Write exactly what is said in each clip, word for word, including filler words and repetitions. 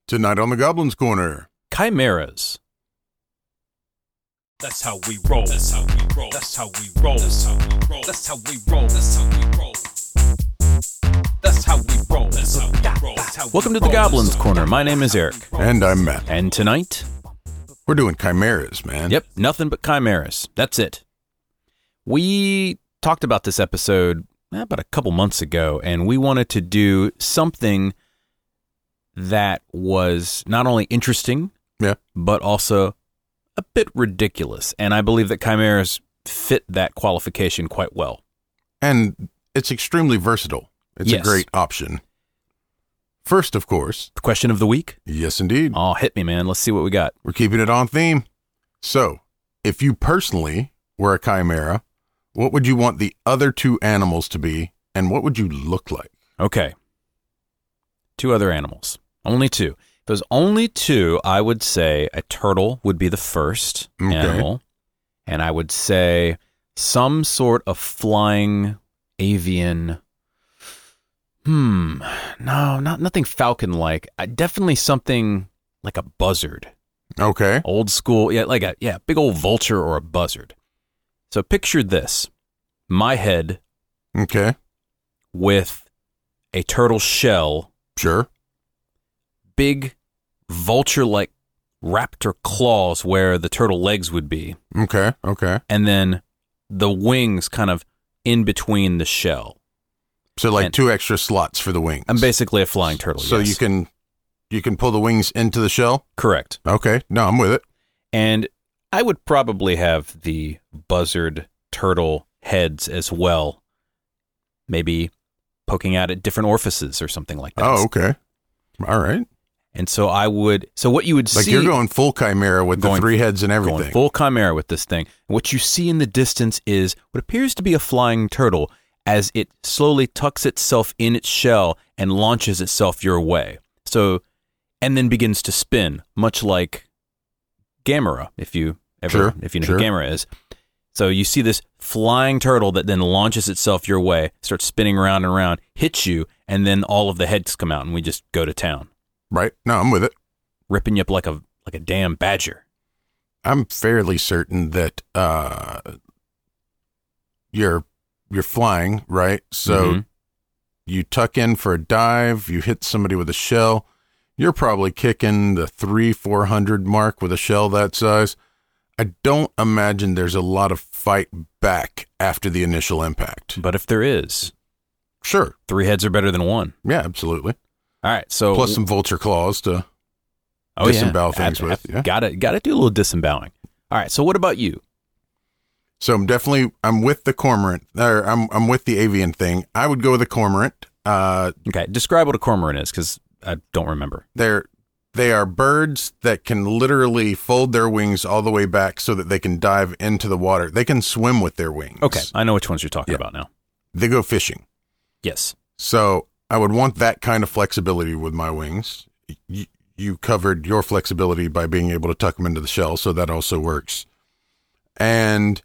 Tonight on the Goblin's Corner. Chimeras. That's how we roll. That's how we roll. That's how we roll. That's how we roll. That's how we roll. That's how we roll. That's how we roll. That's how we roll. That's how we Welcome to the Goblin's Corner. My name is Eric. And I'm Matt. And tonight, We're doing chimeras, man. yep, nothing but chimeras. That's it. We talked about this episode eh, about a couple months ago, and we wanted to do something that was not only interesting, Yeah. but also a bit ridiculous. And I believe that chimeras fit that qualification quite well. And it's extremely versatile. It's Yes. a great option. First, of course, The question of the week? yes, indeed. Oh, hit me, man. Let's see what we got. We're keeping it on theme. So, if you personally were a chimera, what would you want the other two animals to be, and what would you look like? Okay. Two other animals. Only two. If it was only two, I would say a turtle would be the first Okay. animal. And I would say some sort of flying avian. Hmm. No, not nothing falcon-like. I, definitely something like a buzzard. Okay. Old school. Yeah, like a yeah, big old vulture or a buzzard. So picture this. My head Okay. with a turtle shell, Sure. big vulture-like raptor claws where the turtle legs would be, Okay. Okay. and then the wings kind of in between the shell. So, like And- two extra slots for the wings. I'm basically a flying turtle. So yes. you can you can pull the wings into the shell? Correct. Okay. No, I'm with it. And I would probably have the buzzard turtle heads as well, maybe poking out at different orifices or something like that. Oh, okay. All right. And so I would, so what you would Like see. you're going full chimera with Going- the three heads and everything. Going full chimera with this thing. And what you see in the distance is what appears to be a flying turtle as it slowly tucks itself in its shell and launches itself your way. So, and then begins to spin, much like Gamera, if you ever, Sure, if you know sure. who Gamera is. So you see this flying turtle that then launches itself your way, starts spinning around and around, hits you, and then all of the heads come out, and we just go to town, Right? No, I'm with it. ripping you up like a like a damn badger. I'm fairly certain that uh, you're you're flying, right? So Mhm. you tuck in for a dive, you hit somebody with a shell. You're probably kicking the three, four hundred mark with a shell that size. I don't imagine there's a lot of fight back after the initial impact. But if there is, Sure. three heads are better than one. Yeah, absolutely. All right, so Plus some vulture claws to oh, yeah. disembowel things Ab- with, ab- yeah. Gotta gotta do a little disemboweling. All right, so what about you? So I'm definitely I'm with the cormorant, or I'm I'm with the avian thing. I would go with the cormorant. Uh, Okay, describe what a cormorant is, because I don't remember. they're they are birds that can literally fold their wings all the way back so that they can dive into the water. They can swim with their wings. Okay, I know which ones you're talking Yeah. about now. They go fishing. Yes. So I would want that kind of flexibility with my wings. You, you covered your flexibility by being able to tuck them into the shell, so that also works. And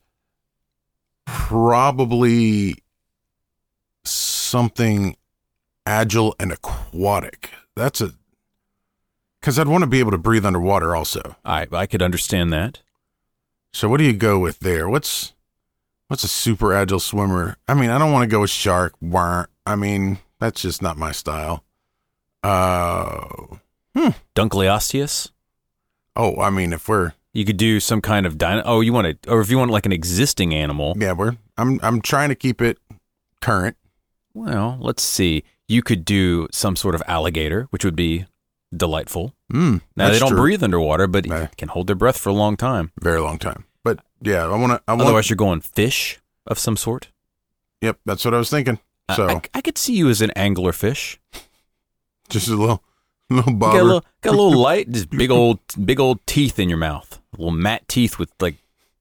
probably something agile and aquatic. That's a because I'd want to be able to breathe underwater also. I I could understand that. So what do you go with there? What's what's a super agile swimmer? I mean, I don't want to go with shark. Wah. I mean, that's just not my style. Uh, Dunkleosteus? oh, I mean, if we're You could do some kind of dino. Oh, you want to, or if you want like an existing animal. yeah, we're I'm I'm trying to keep it current. Well, let's see. You could do some sort of alligator, which would be delightful. Mm, Now that's they don't true. breathe underwater, but Nah. can hold their breath for a long time. Very long time. But yeah, I want to. I want. Otherwise, you're going fish of some sort. Yep, that's what I was thinking. I- So I, I could see you as an anglerfish. just a little little You bobber. got a little, got a little light, just big old, big old teeth in your mouth, little matte teeth with like,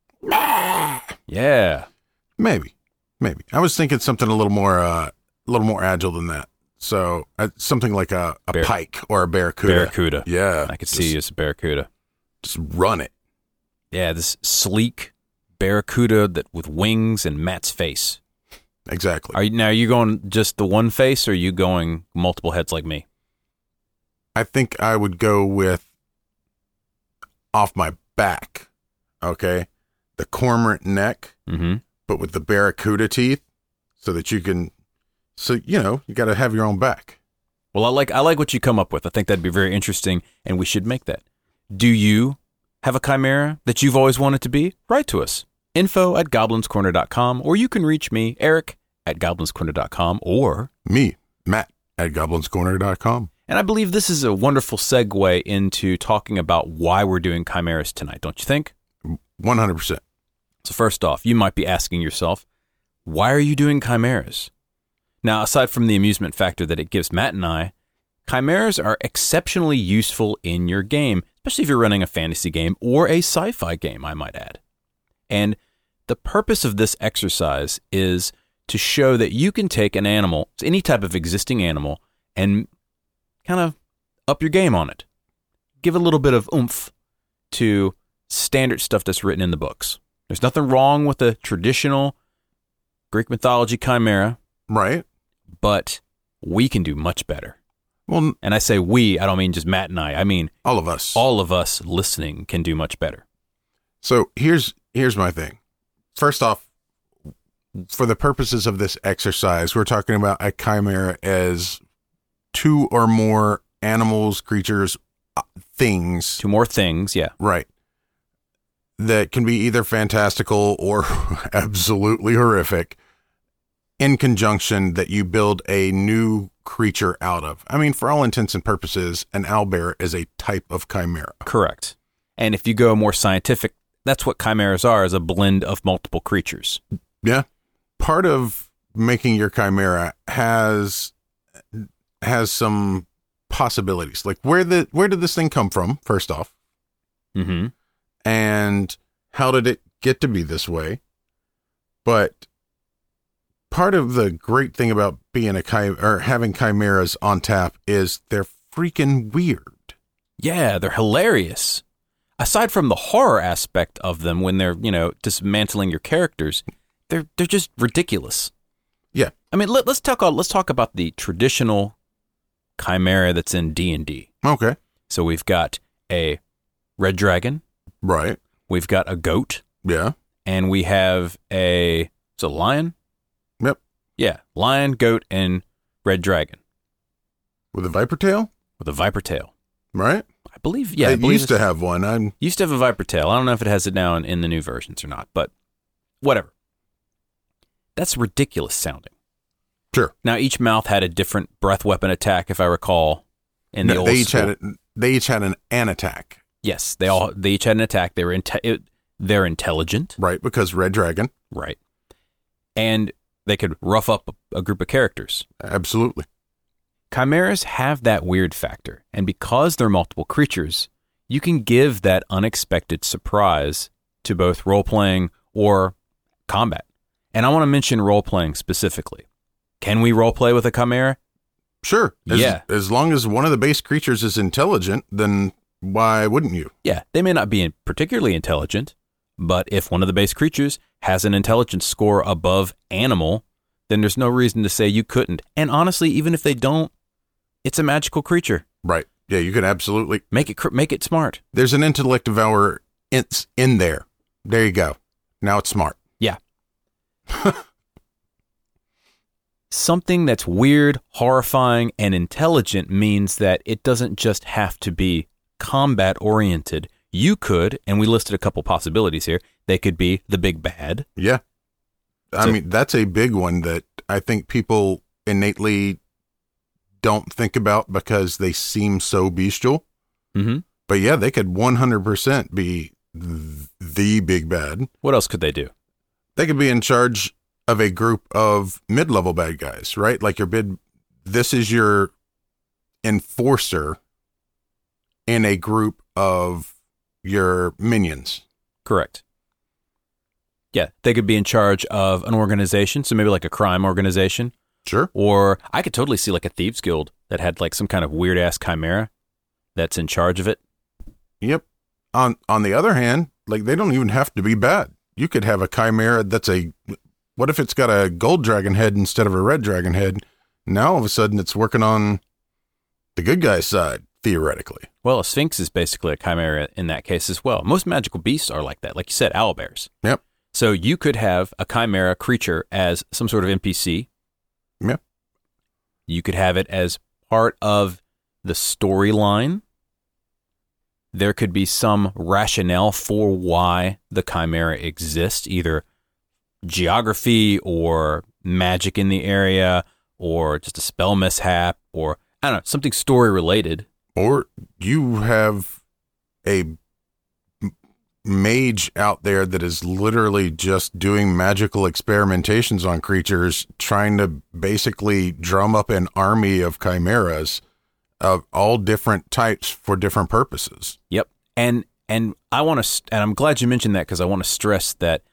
yeah. Maybe, maybe. I was thinking something a little more, uh, a little more agile than that. So uh, something like a, a Bar- pike or a barracuda. Barracuda. Yeah, I could just, see you as a barracuda. Just run it. Yeah, this sleek barracuda that with wings and Matt's face. Exactly. Are you now? Are you going just the one face, or are you going multiple heads like me? I think I would go with off my back. Okay. The cormorant neck, Mm-hmm. but with the barracuda teeth so that you can, so, you know, you got to have your own back. Well, I like I like what you come up with. I think that'd be very interesting, and we should make that. Do you have a chimera that you've always wanted to be? Write to us. Info at goblins corner dot com, or you can reach me, Eric, at goblins corner dot com, or Me, Matt, at goblins corner dot com. And I believe this is a wonderful segue into talking about why we're doing chimeras tonight, don't you think? one hundred percent. So first off, you might be asking yourself, why are you doing chimeras? Now, aside from the amusement factor that it gives Matt and I, chimeras are exceptionally useful in your game, especially if you're running a fantasy game or a sci-fi game, I might add. And the purpose of this exercise is to show that you can take an animal, any type of existing animal, and kind of up your game on it. Give a little bit of oomph to standard stuff that's written in the books. There's nothing wrong with a traditional Greek mythology chimera, Right. but we can do much better. Well, And I say we, I don't mean just Matt and I. I mean all of us. all of us listening can do much better. So here's here's my thing. First off, for the purposes of this exercise, we're talking about a chimera as two or more animals, creatures, uh, things, Two more things, yeah. right, that can be either fantastical or absolutely horrific, in conjunction that you build a new creature out of. I mean, for all intents and purposes, an owlbear is a type of chimera. Correct. And if you go more scientific, that's what chimeras are, is a blend of multiple creatures. Yeah. Part of making your chimera has has some possibilities. Like where the where did this thing come from, first off? Mm-hmm. And how did it get to be this way? But part of the great thing about being a chim- or having chimeras on tap is they're freaking weird. Yeah, they're hilarious. Aside from the horror aspect of them when they're, you know, dismantling your characters, they're they're just ridiculous. Yeah. I mean, let, let's talk let's talk about the traditional chimera that's in D and D. Okay. So we've got a red dragon, Right. we've got a goat, Yeah. and we have a it's a lion. Yep. Yeah, lion, goat, and red dragon With a viper tail, with a viper tail. right? I believe. Yeah, I I believe used to it's- have one. I'm Used to have a viper tail. I don't know if it has it now in, in the new versions or not, but whatever. That's ridiculous sounding. sure. Now each mouth had a different breath weapon attack, if I recall. In the No, old they each school. had it. They each had an an attack, Yes, they all they each had an attack. They were inte- it, they're intelligent, right? Because red dragon, right? And they could rough up a, a group of characters. absolutely. Chimeras have that weird factor, and because they're multiple creatures, you can give that unexpected surprise to both role-playing or combat. And I want to mention role-playing specifically. Can we role-play with a chimera? Sure. As, Yeah. As long as one of the base creatures is intelligent, then why wouldn't you? Yeah, they may not be particularly intelligent, but if one of the base creatures has an intelligence score above animal, then there's no reason to say you couldn't. And honestly, even if they don't, it's a magical creature. Right. Yeah, you can absolutely. Make it cr- make it smart. There's an intellect devourer in, in there. There you go. Now it's smart. Yeah. Something that's weird, horrifying, and intelligent means that it doesn't just have to be combat oriented. You could, and we listed a couple possibilities here, they could be the big bad. Yeah. I So- mean, that's a big one that I think people innately don't think about because they seem so bestial. Mm-hmm. But yeah, they could one hundred percent be th- the big bad. What else could they do? They could be in charge of a group of mid-level bad guys, right? Like your bid, this is your enforcer in a group of your minions. Correct. Yeah, they could be in charge of an organization, so maybe like a crime organization. Sure. Or I could totally see like a thieves guild that had like some kind of weird ass chimera that's in charge of it. Yep. On on the other hand, like they don't even have to be bad. You could have a chimera that's a, what if it's got a gold dragon head instead of a red dragon head? Now all of a sudden it's working on the good guy's side. theoretically. Well, a sphinx is basically a chimera in that case as well. Most magical beasts are like that. Like you said, owlbears. Yep. So you could have a chimera creature as some sort of N P C. Yep. You could have it as part of the storyline. There could be some rationale for why the chimera exists, either geography or magic in the area or just a spell mishap or, I don't know, something story related. Or you have a m- mage out there that is literally just doing magical experimentations on creatures, trying to basically drum up an army of chimeras of all different types for different purposes. Yep. And and I want to, and I'm glad you mentioned that because I want to stress that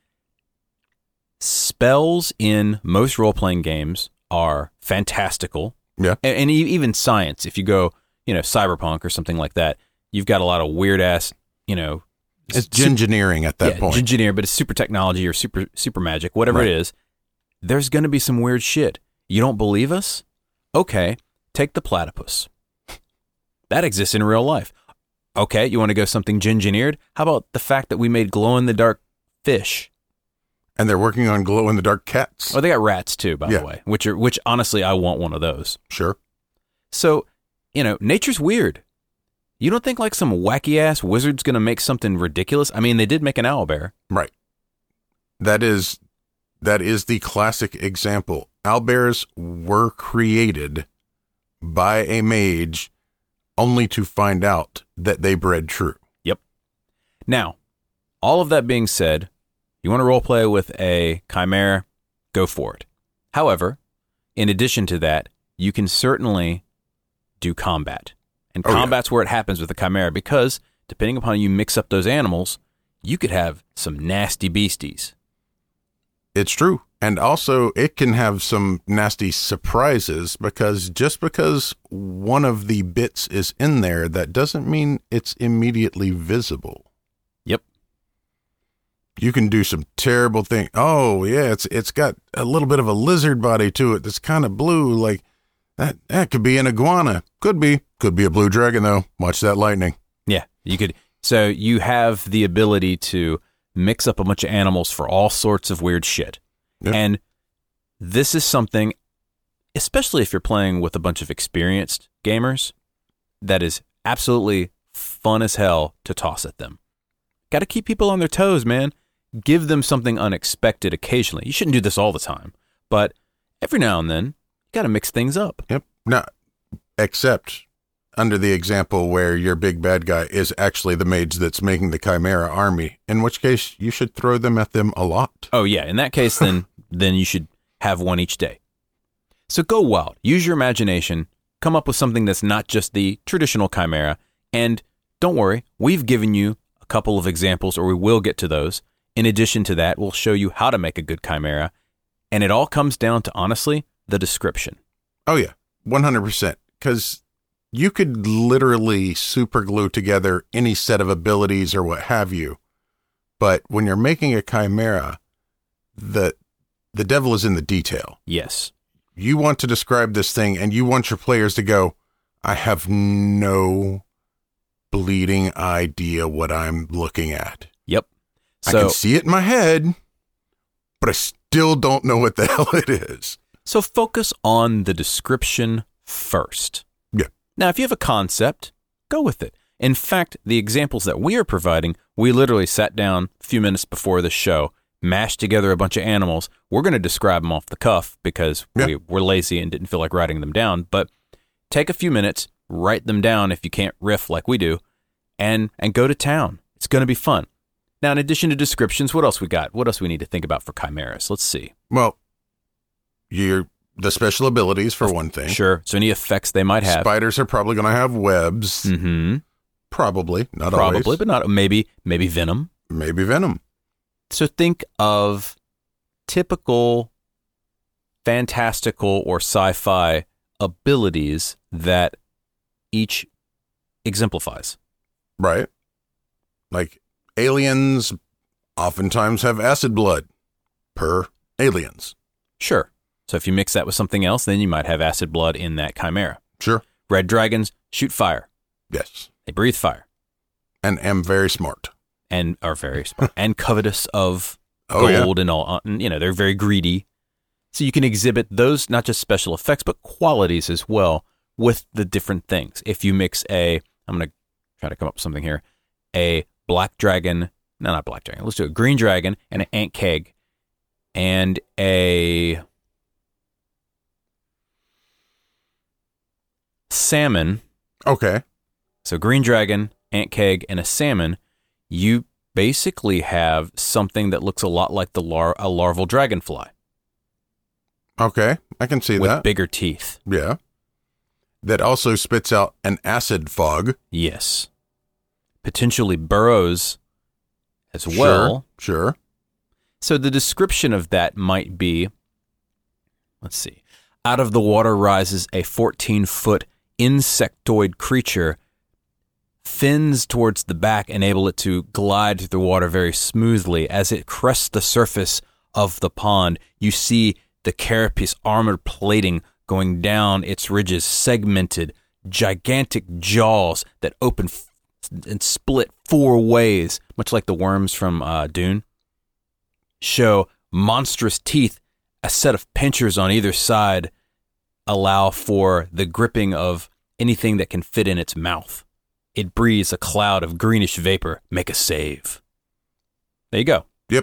spells in most role-playing games are fantastical. Yeah. And, and e- even science, if you go, you know, cyberpunk or something like that, you've got a lot of weird ass, you know, It's gingineering at that yeah, point. engineer, but it's super technology or super super magic, whatever Right. it is. There's going to be some weird shit. You don't believe us? Okay, take the platypus. That exists in real life. Okay, you want to go something gingineered? How about the fact that we made glow-in-the-dark fish? And they're working on glow-in-the-dark cats. Oh, they got rats too, by Yeah. the way, which are which honestly, I want one of those. Sure. So, you know, nature's weird. You don't think like some wacky-ass wizard's going to make something ridiculous? I mean, they did make an owlbear. Right. That is that is the classic example. Owlbears were created by a mage only to find out that they bred true. Yep. Now, all of that being said, you want to role play with a chimera, go for it. However, in addition to that, you can certainly do combat. And Oh, yeah. combat's where it happens with the chimera because depending upon how you mix up those animals, you could have some nasty beasties. It's true. And also, it can have some nasty surprises because just because one of the bits is in there, that doesn't mean it's immediately visible. Yep. You can do some terrible thing. Oh, yeah, it's it's got a little bit of a lizard body to it that's kind of blue. Like, that, that could be an iguana. Could be. Could be a blue dragon, though. Watch that lightning. Yeah, you could. So you have the ability to mix up a bunch of animals for all sorts of weird shit. Yep. And this is something, especially if you're playing with a bunch of experienced gamers, that is absolutely fun as hell to toss at them. Got to keep people on their toes, man. Give them something unexpected occasionally. You shouldn't do this all the time, but every now and then, you got to mix things up. Yep. Now, except under the example where your big bad guy is actually the mage that's making the chimera army, in which case you should throw them at them a lot. Oh yeah, in that case, then then you should have one each day. So go wild, use your imagination, come up with something that's not just the traditional chimera, and don't worry, we've given you a couple of examples, or we will get to those. In addition to that, we'll show you how to make a good chimera, and it all comes down to, honestly, the description. Oh yeah, one hundred percent. Because you could literally super glue together any set of abilities or what have you. But when you're making a chimera, the the devil is in the detail. Yes. You want to describe this thing and you want your players to go, I have no bleeding idea what I'm looking at. Yep. I So, can see it in my head, but I still don't know what the hell it is. so focus on the description first. Yeah. Now, if you have a concept, go with it. In fact, the examples that we are providing, we literally sat down a few minutes before the show, mashed together a bunch of animals. We're going to describe them off the cuff because Yeah. we were lazy and didn't feel like writing them down. But take a few minutes, write them down if you can't riff like we do, and and go to town. It's going to be fun. Now, in addition to descriptions, what else we got? What else we need to think about for chimeras? Let's see. Well, you're the special abilities for one thing. Sure. So any effects they might have. Spiders are probably going to have webs. Mm-hmm. Probably, not Probably, always. but not maybe. Maybe venom. Maybe venom. So think of typical fantastical or sci-fi abilities that each exemplifies. Right. Like aliens oftentimes have acid blood per aliens. Sure. So if you mix that with something else, then you might have acid blood in that chimera. Sure. Red dragons shoot fire. Yes. They breathe fire And am very smart. and are very smart and covetous of Oh, yeah. gold and all. And, you know, they're very greedy. So you can exhibit those, not just special effects, but qualities as well with the different things. If you mix a, I'm going to try to come up with something here, a black dragon, no, not black dragon, let's do a green dragon and an ant keg and a salmon. Okay. So green dragon, ant keg, and a salmon, you basically have something that looks a lot like the lar- a larval dragonfly Okay. I can see with that. bigger teeth. Yeah. That also spits out an acid fog. Yes. Potentially burrows as well. Sure. Sure. So the description of that might be, let's see, out of the water rises a fourteen-foot insectoid creature. Fins towards the back enable it to glide through the water very smoothly. As it crests the surface of the pond, you see the carapace armored plating going down its ridges, segmented, gigantic jaws that open f- and split four ways, much like the worms from uh, Dune. Show monstrous teeth, a set of pinchers on either side allow for the gripping of anything that can fit in its mouth. It breathes a cloud of greenish vapor. Make a save. There you go. Yep.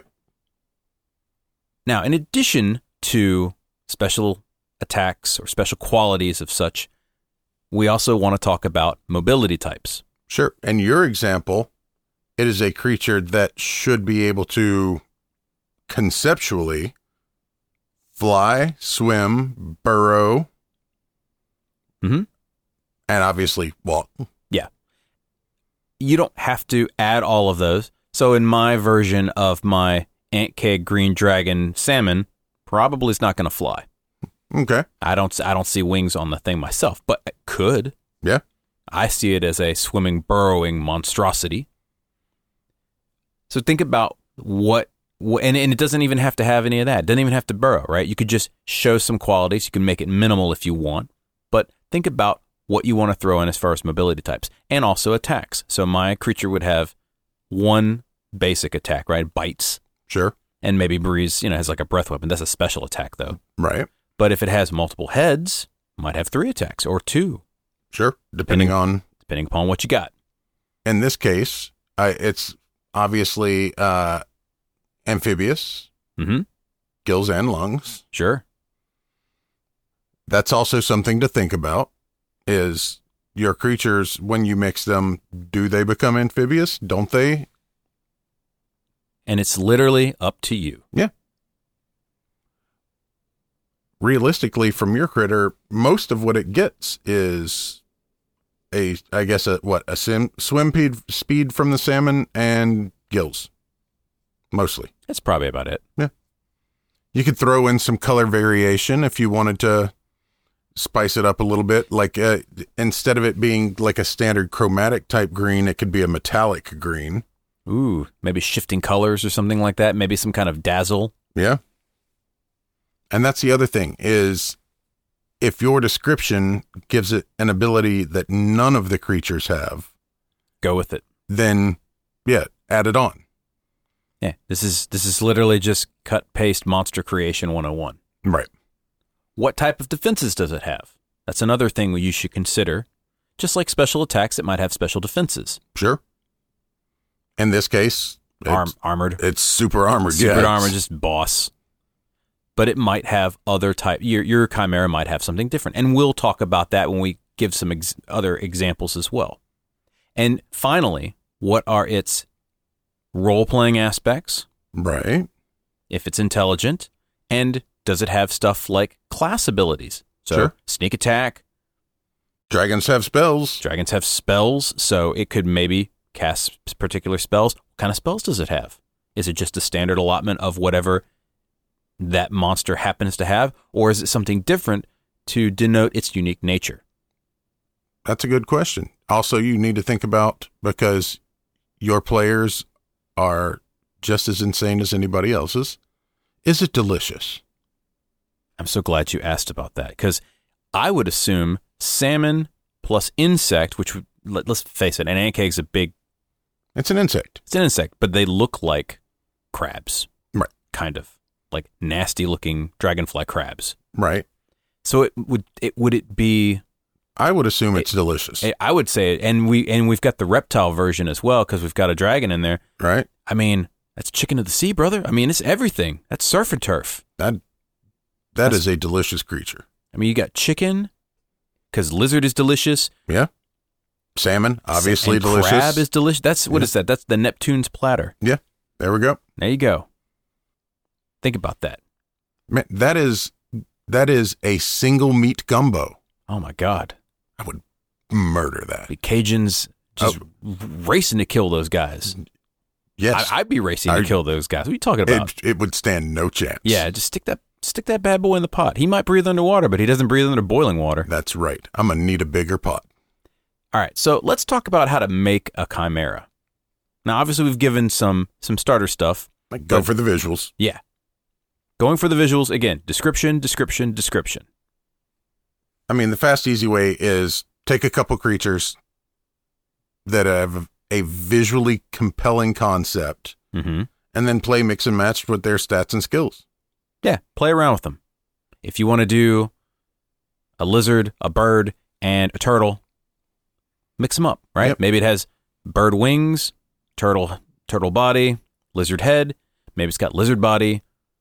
Now, in addition to special attacks or special qualities of such, we also want to talk about mobility types. Sure. And your example, it is a creature that should be able to conceptually fly, swim, burrow, Mm-hmm. and obviously walk. Yeah. You don't have to add all of those. So in my version of my ant keg green dragon salmon, probably is not going to fly. Okay. I don't I don't see wings on the thing myself, but it could. Yeah. I see it as a swimming, burrowing monstrosity. So think about what, what and, and it doesn't even have to have any of that. It doesn't even have to burrow, right? You could just show some qualities. You can make it minimal if you want, but think about what you want to throw in as far as mobility types and also attacks. So my creature would have one basic attack, right? Bites, Sure. and maybe breeze, you know, has like a breath weapon. That's a special attack though. Right. But if it has multiple heads, might have three attacks or two, Sure. Depending on, depending upon what you got. in this case, I, it's obviously uh, amphibious, Mm-hmm. gills and lungs. Sure. That's also something to think about is your creatures, when you mix them, do they become amphibious? Don't they? And it's literally up to you. Yeah. Realistically, from your critter, most of what it gets is a, I guess, a what, a sim, swim speed, speed from the salmon and gills. Mostly. That's probably about it. You could throw in some color variation if you wanted to spice it up a little bit. Like uh, instead of it being like a standard chromatic type green, it could be a metallic green. Ooh, maybe shifting colors or something like that. Maybe some kind of dazzle. Yeah. And that's the other thing is if your description gives it an ability that none of the creatures have, Go with it. then yeah, add it on. Yeah, this is this is literally just cut paste monster creation one oh one. Right. What type of defenses does it have? That's another thing you should consider. Just like special attacks, it might have special defenses. Sure. In this case, Arm, it's, armored. it's super armored. Super yeah, armored, it's- just boss. But it might have other type. Your your chimera might have something different, and we'll talk about that when we give some ex, other examples as well. And finally, what are its role playing aspects? Right. If it's intelligent, and does it have stuff like class abilities? So Sure. sneak attack. Dragons have spells. Dragons have spells, so it could maybe cast particular spells. What kind of spells does it have? Is it just a standard allotment of whatever that monster happens to have, or is it something different to denote its unique nature? That's a good question. Also, you need to think about because your players are just as insane as anybody else's. Is it delicious? I'm so glad you asked about that because I would assume salmon plus insect, which would, let, let's face it, an ant cake is a big, It's an insect. it's an insect, but they look like crabs. Right. Kind of. Like nasty looking dragonfly crabs. Right. So it would, it, would it be, I would assume it's delicious. I would say, and we, and we've got the reptile version as well, because we've got a dragon in there. Right. I mean, that's chicken of the sea, brother. I mean, it's everything. That's surf and turf. That That That's- is a delicious creature. I mean, you got chicken, because lizard is delicious. Yeah. Salmon, obviously and delicious. Crab is delicious. That's, what Yeah. is that? That's the Neptune's platter. Yeah. There we go. There you go. Think about that. Man, that is that is a single meat gumbo. Oh my God. I would murder that. The Cajuns just Oh. racing to kill those guys. Yes. I, I'd be racing Are- to kill those guys. What are you talking about? it, it would stand no chance. Yeah, just stick that stick that bad boy in the pot. He might breathe underwater, but he doesn't breathe under boiling water. That's right. I'm going to need a bigger pot. All right, so let's talk about how to make a chimera. Now, obviously, we've given some some starter stuff. Like, go But- for the visuals. Yeah. Going for the visuals, again, description, description, description. I mean, the fast, easy way is take a couple creatures that have a visually compelling concept Mm-hmm. and then play mix and match with their stats and skills. Yeah, play around with them. If you want to do a lizard, a bird, and a turtle, mix them up, right? Yep. Maybe it has bird wings, turtle turtle body, lizard head. Maybe it's got lizard body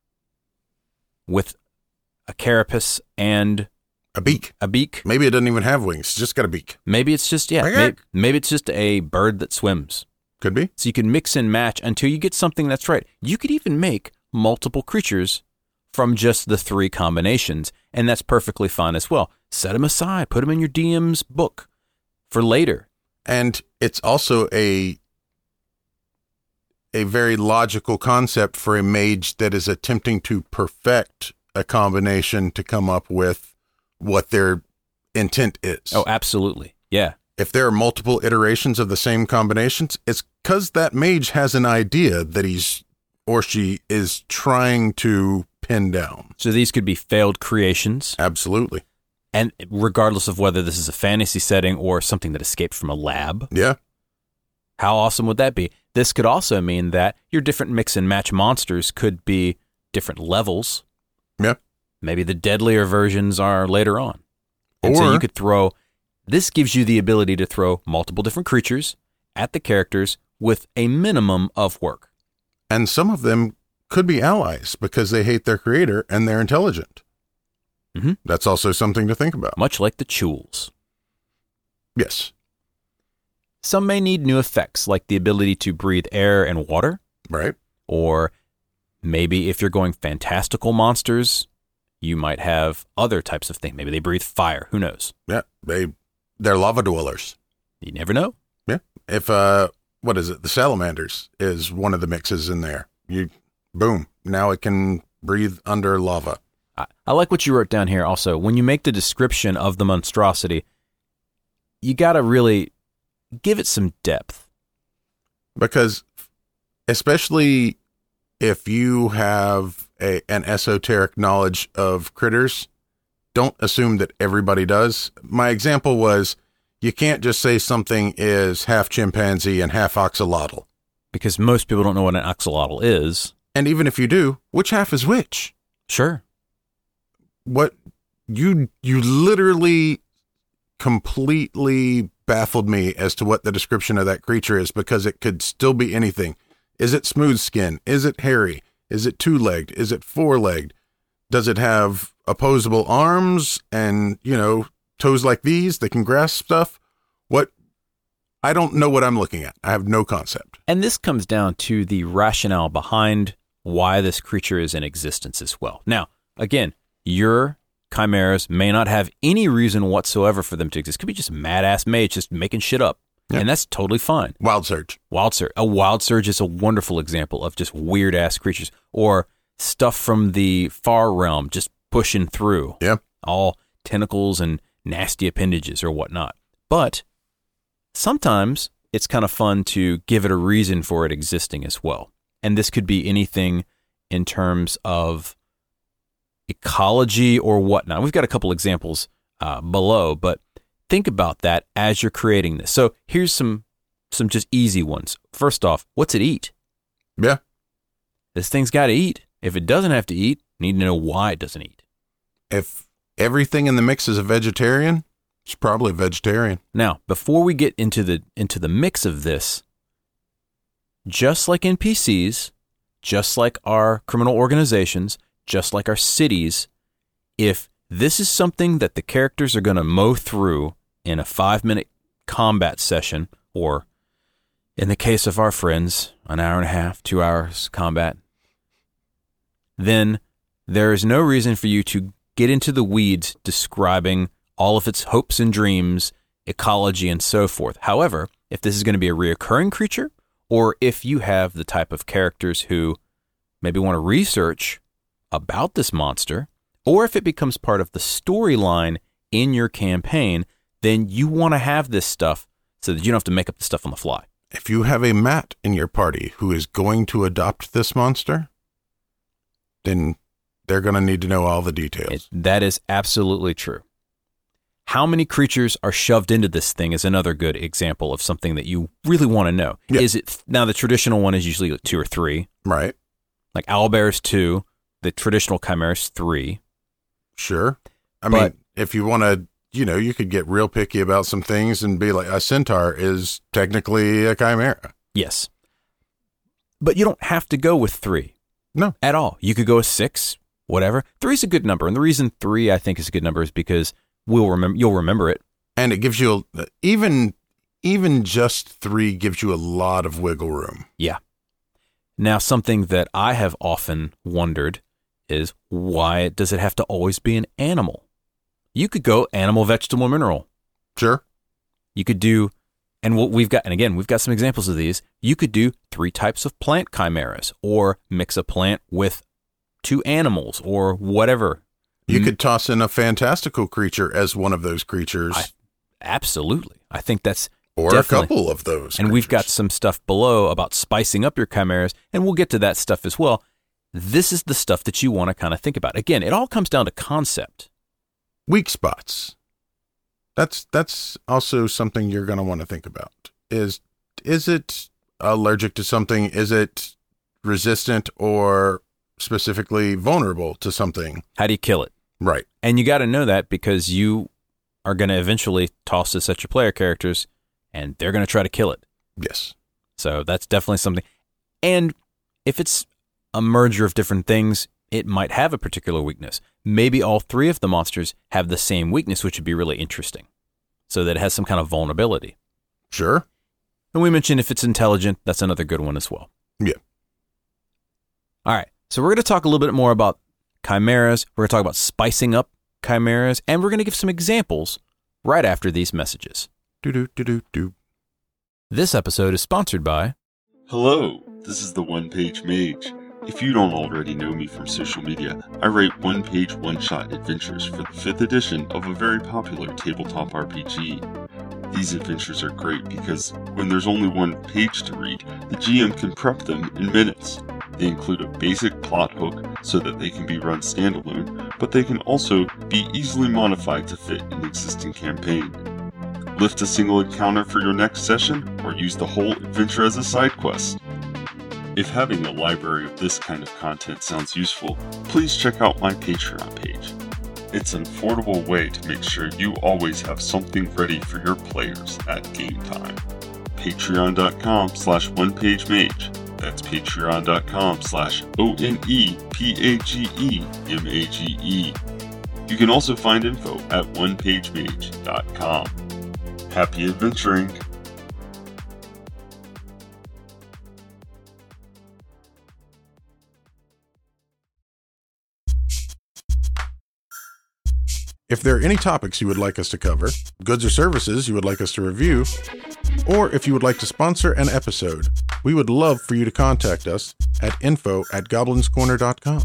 with a carapace and A beak. a beak. Maybe it doesn't even have wings. It's just got a beak. Maybe it's just, yeah, Okay. maybe, maybe it's just a bird that swims. Could be. So you can mix and match until you get something that's right. You could even make multiple creatures from just the three combinations, and that's perfectly fine as well. Set them aside, put them in your D M's book for later. And it's also a a very logical concept for a mage that is attempting to perfect a combination to come up with what their intent is. Oh, absolutely. Yeah. If there are multiple iterations of the same combinations, it's because that mage has an idea that he's or she is trying to pin down. So these could be failed creations, Absolutely. and regardless of whether this is a fantasy setting or something that escaped from a lab. Yeah. How awesome would that be? This could also mean that your different mix and match monsters could be different levels. Yeah. Maybe the deadlier versions are later on. And so Or- you could throw, this gives you the ability to throw multiple different creatures at the characters with a minimum of work. And some of them could be allies because they hate their creator and they're intelligent. Mhm. That's also something to think about. Much like the Chuuls. Yes. Some may need new effects, like the ability to breathe air and water, Right. or maybe if you're going fantastical monsters, you might have other types of things. Maybe they breathe fire. Who knows? Yeah. They, they're lava dwellers. You never know. Yeah. If, uh, what is it? The salamanders is one of the mixes in there. You, boom. Now it can breathe under lava. I, I like what you wrote down here also. When you make the description of the monstrosity, you got to really give it some depth. Because especially if you have a, an esoteric knowledge of critters, don't assume that everybody does. My example was you can't just say something is half chimpanzee and half axolotl. Because most people don't know what an axolotl is. And even if you do, which half is which? Sure. What you you literally completely baffled me as to what the description of that creature is, because it could still be anything. Is it smooth skin? Is it hairy? Is it two-legged? Is it four-legged? Does it have opposable arms and, you know, toes like these that can grasp stuff? What? I don't know what I'm looking at. I have no concept. And this comes down to the rationale behind why this creature is in existence as well. Now, again, your chimeras may not have any reason whatsoever for them to exist. It could be just a mad-ass mage just making shit up. Yeah. And that's totally fine. Wild Surge. Wild Surge. A Wild Surge is a wonderful example of just weird-ass creatures. Or stuff from the far realm just pushing through. Yeah. All tentacles and nasty appendages or whatnot. But sometimes it's kind of fun to give it a reason for it existing as well. And this could be anything in terms of ecology or whatnot. We've got a couple examples uh, below, but think about that as you're creating this. So here's some some just easy ones. First off, what's it eat? Yeah. This thing's got to eat. If it doesn't have to eat, you need to know why it doesn't eat. If everything in the mix is a vegetarian, it's probably a vegetarian. Now, before we get into the into the mix of this, just like N P Cs, just like our criminal organizations, just like our cities, if this is something that the characters are going to mow through in a five-minute combat session, or in the case of our friends, an hour and a half, two hours combat, then there is no reason for you to get into the weeds describing all of its hopes and dreams, ecology, and so forth. However, if this is going to be a reoccurring creature, or if you have the type of characters who maybe want to research about this monster, or if it becomes part of the storyline in your campaign, then you want to have this stuff so that you don't have to make up the stuff on the fly. If you have a Matt in your party who is going to adopt this monster, then they're going to need to know all the details. It, that is absolutely true. How many creatures are shoved into this thing is another good example of something that you really want to know. Yeah. Is it now the traditional one is usually like two or three, Right. like owlbear's two, the traditional chimera's three. Sure. I But- mean, if you want to, you know, you could get real picky about some things and be like, a centaur is technically a chimera. Yes, but you don't have to go with three. No. At all. You could go with six, whatever. Three's a good number, and the reason three I think is a good number is because we'll remember. You'll remember it. And it gives you, a, even, even just three gives you a lot of wiggle room. Yeah. Now, something that I have often wondered is why does it have to always be an animal? You could go animal, vegetable, mineral. Sure. You could do, and what we've got, and again, we've got some examples of these. You could do three types of plant chimeras, or mix a plant with two animals, or whatever. You could toss in a fantastical creature as one of those creatures. I, absolutely. I think that's or definitely, a couple of those. And we've got creatures. some stuff below about spicing up your chimeras, and we'll get to that stuff as well. This is the stuff that you want to kind of think about. Again, it all comes down to concept. Weak spots. That's that's also something you're going to want to think about. Is is it allergic to something? Is it resistant or specifically vulnerable to something? How do you kill it? Right. And you got to know that because you are going to eventually toss this at your player characters, and they're going to try to kill it. Yes. So that's definitely something. And if it's a merger of different things, it might have a particular weakness. Maybe all three of the monsters have the same weakness, which would be really interesting. So that it has some kind of vulnerability. Sure. And we mentioned if it's intelligent, that's another good one as well. Yeah. All right. So we're going to talk a little bit more about chimeras. We're going to talk about spicing up chimeras. And we're going to give some examples right after these messages. Do do do do do. This episode is sponsored by... Hello, this is the One Page Mage. If you don't already know me from social media, I write one-page one-shot adventures for the fifth edition of a very popular tabletop R P G. These adventures are great because when there's only one page to read, the G M can prep them in minutes. They include a basic plot hook so that they can be run standalone, but they can also be easily modified to fit an existing campaign. Lift a single encounter for your next session, or use the whole adventure as a side quest. If having a library of this kind of content sounds useful, please check out my Patreon page. It's an affordable way to make sure you always have something ready for your players at game time. Patreon.com slash OnePageMage. That's patreon.com slash O-N-E-P-A-G-E-M-A-G-E. You can also find info at one page mage dot com. Happy adventuring! If there are any topics you would like us to cover, goods or services you would like us to review, or if you would like to sponsor an episode, we would love for you to contact us at info at goblins corner dot com.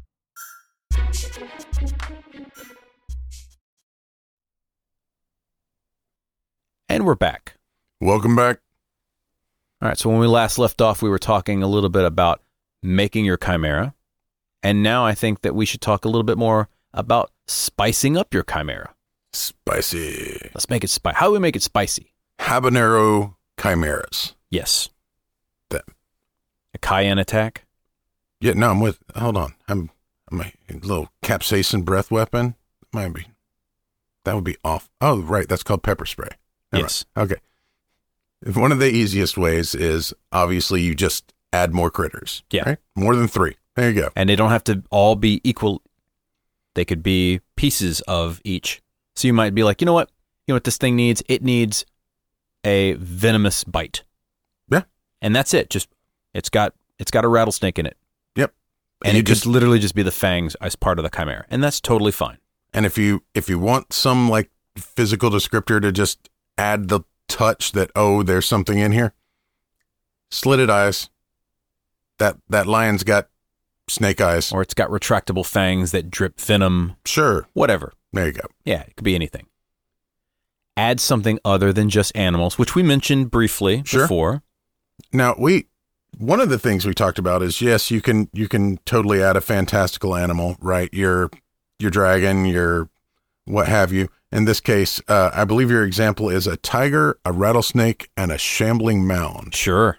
And we're back. Welcome back. All right, so when we last left off, we were talking a little bit about making your chimera. And now I think that we should talk a little bit more about spicing up your chimera. Spicy. Let's make it spicy. How do we make it spicy? Habanero chimeras. Yes. Them. A cayenne attack? Yeah, no, I'm with, hold on. I'm, I'm a little capsaicin breath weapon. Might be, that would be off. Oh, right. That's called pepper spray. Never Yes. mind. Okay. One of the easiest ways is obviously you just add more critters. Yeah. Right? More than three. There you go. And they don't have to all be equal. They could be pieces of each. So you might be like, you know what? You know what this thing needs? It needs a venomous bite. Yeah. And that's it. Just it's got it's got a rattlesnake in it. Yep. And you it just literally just be the fangs as part of the chimera. And that's totally fine. And if you if you want some like physical descriptor to just add the touch that, oh, there's something in here, slitted eyes. That that lion's got snake eyes. Or it's got retractable fangs that drip venom. Sure. Whatever. There you go. Yeah, it could be anything. Add something other than just animals, which we mentioned briefly Sure. before. Now we one of the things we talked about is yes, you can you can totally add a fantastical animal, right? Your your dragon, your what have you. In this case, uh, I believe your example is a tiger, a rattlesnake, and a shambling mound. Sure.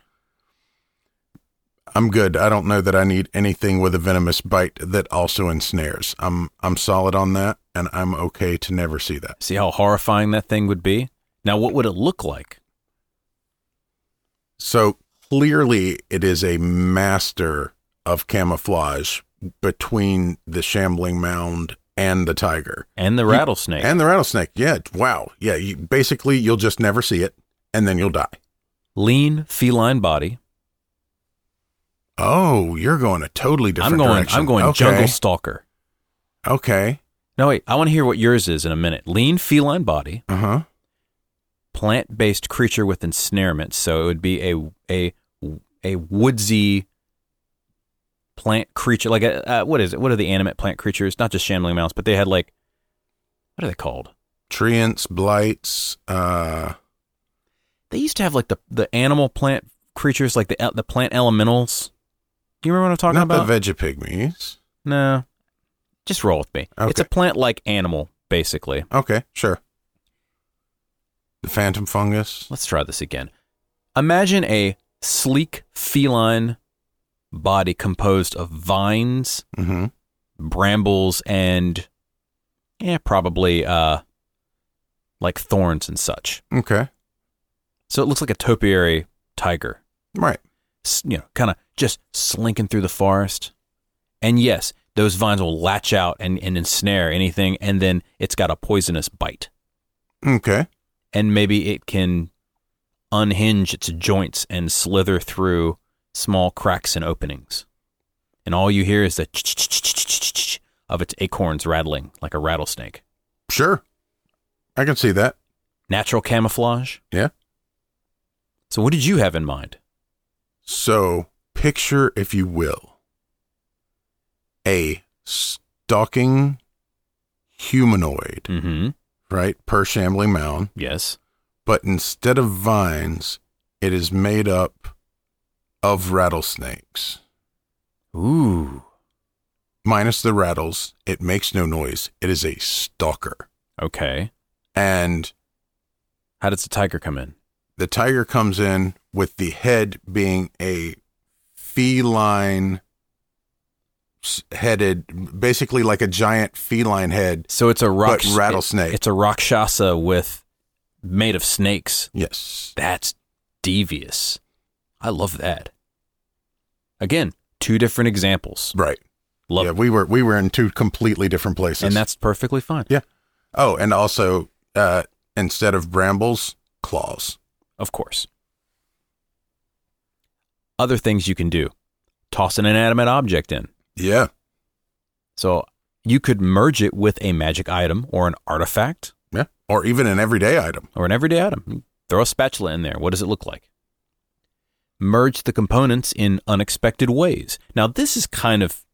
I'm good. I don't know that I need anything with a venomous bite that also ensnares. I'm I'm solid on that, and I'm okay to never see that. See how horrifying that thing would be? Now, what would it look like? So clearly, it is a master of camouflage between the shambling mound and the tiger And the rattlesnake. and the rattlesnake. Yeah, wow. Yeah, you, basically, you'll just never see it, and then you'll die. Lean feline body. Oh, you're going a totally different I'm going. direction. I'm going okay. jungle stalker. Okay. No, wait. I want to hear what yours is in a minute. Lean feline body, Uh huh. plant-based creature with ensnarement. So it would be a a a woodsy plant creature. Like a uh, what is it? What are the animate plant creatures? Not just shambling mounds, but they had like what are they called? Treants, blights. Uh, They used to have like the the animal plant creatures, like the the plant elementals. Do you remember what I'm talking not about? the vegapygmies. No, just roll with me. Okay. It's a plant-like animal, basically. Okay, sure. The phantom fungus. Let's try this again. Imagine a sleek feline body composed of vines, Mm-hmm. brambles, and yeah, probably uh, like thorns and such. Okay. So it looks like a topiary tiger. Right. S- You know, kind of just slinking through the forest. And yes, those vines will latch out and, and ensnare anything, and then it's got a poisonous bite. Okay. And maybe it can unhinge its joints and slither through small cracks and openings. And all you hear is the ch-ch-ch-ch-ch-ch of its acorns rattling like a rattlesnake. Sure. I can see that. Natural camouflage. Yeah. So what did you have in mind? So picture, if you will, a stalking humanoid, Mm-hmm. right, per shambling mound, Yes. but instead of vines, it is made up of rattlesnakes. Ooh. Minus the rattles, it makes no noise. It is a stalker. Okay. And How does the tiger come in? the tiger comes in with the head being a feline s- headed, basically like a giant feline head, So it's a rock but rattlesnake. it- it's a rakshasa with made of snakes. Yes. That's devious. I love that. Again, two different examples. Right. Love yeah, it. we were we were in two completely different places. And that's perfectly fine. Yeah. Oh, and also uh, instead of brambles, claws. Of course. Other things you can do. Toss an inanimate object in. Yeah. So you could merge it with a magic item or an artifact Yeah. Or even an everyday item. or an everyday item. Throw a spatula in there. What does it look like? Merge the components in unexpected ways. Now, this is kind of,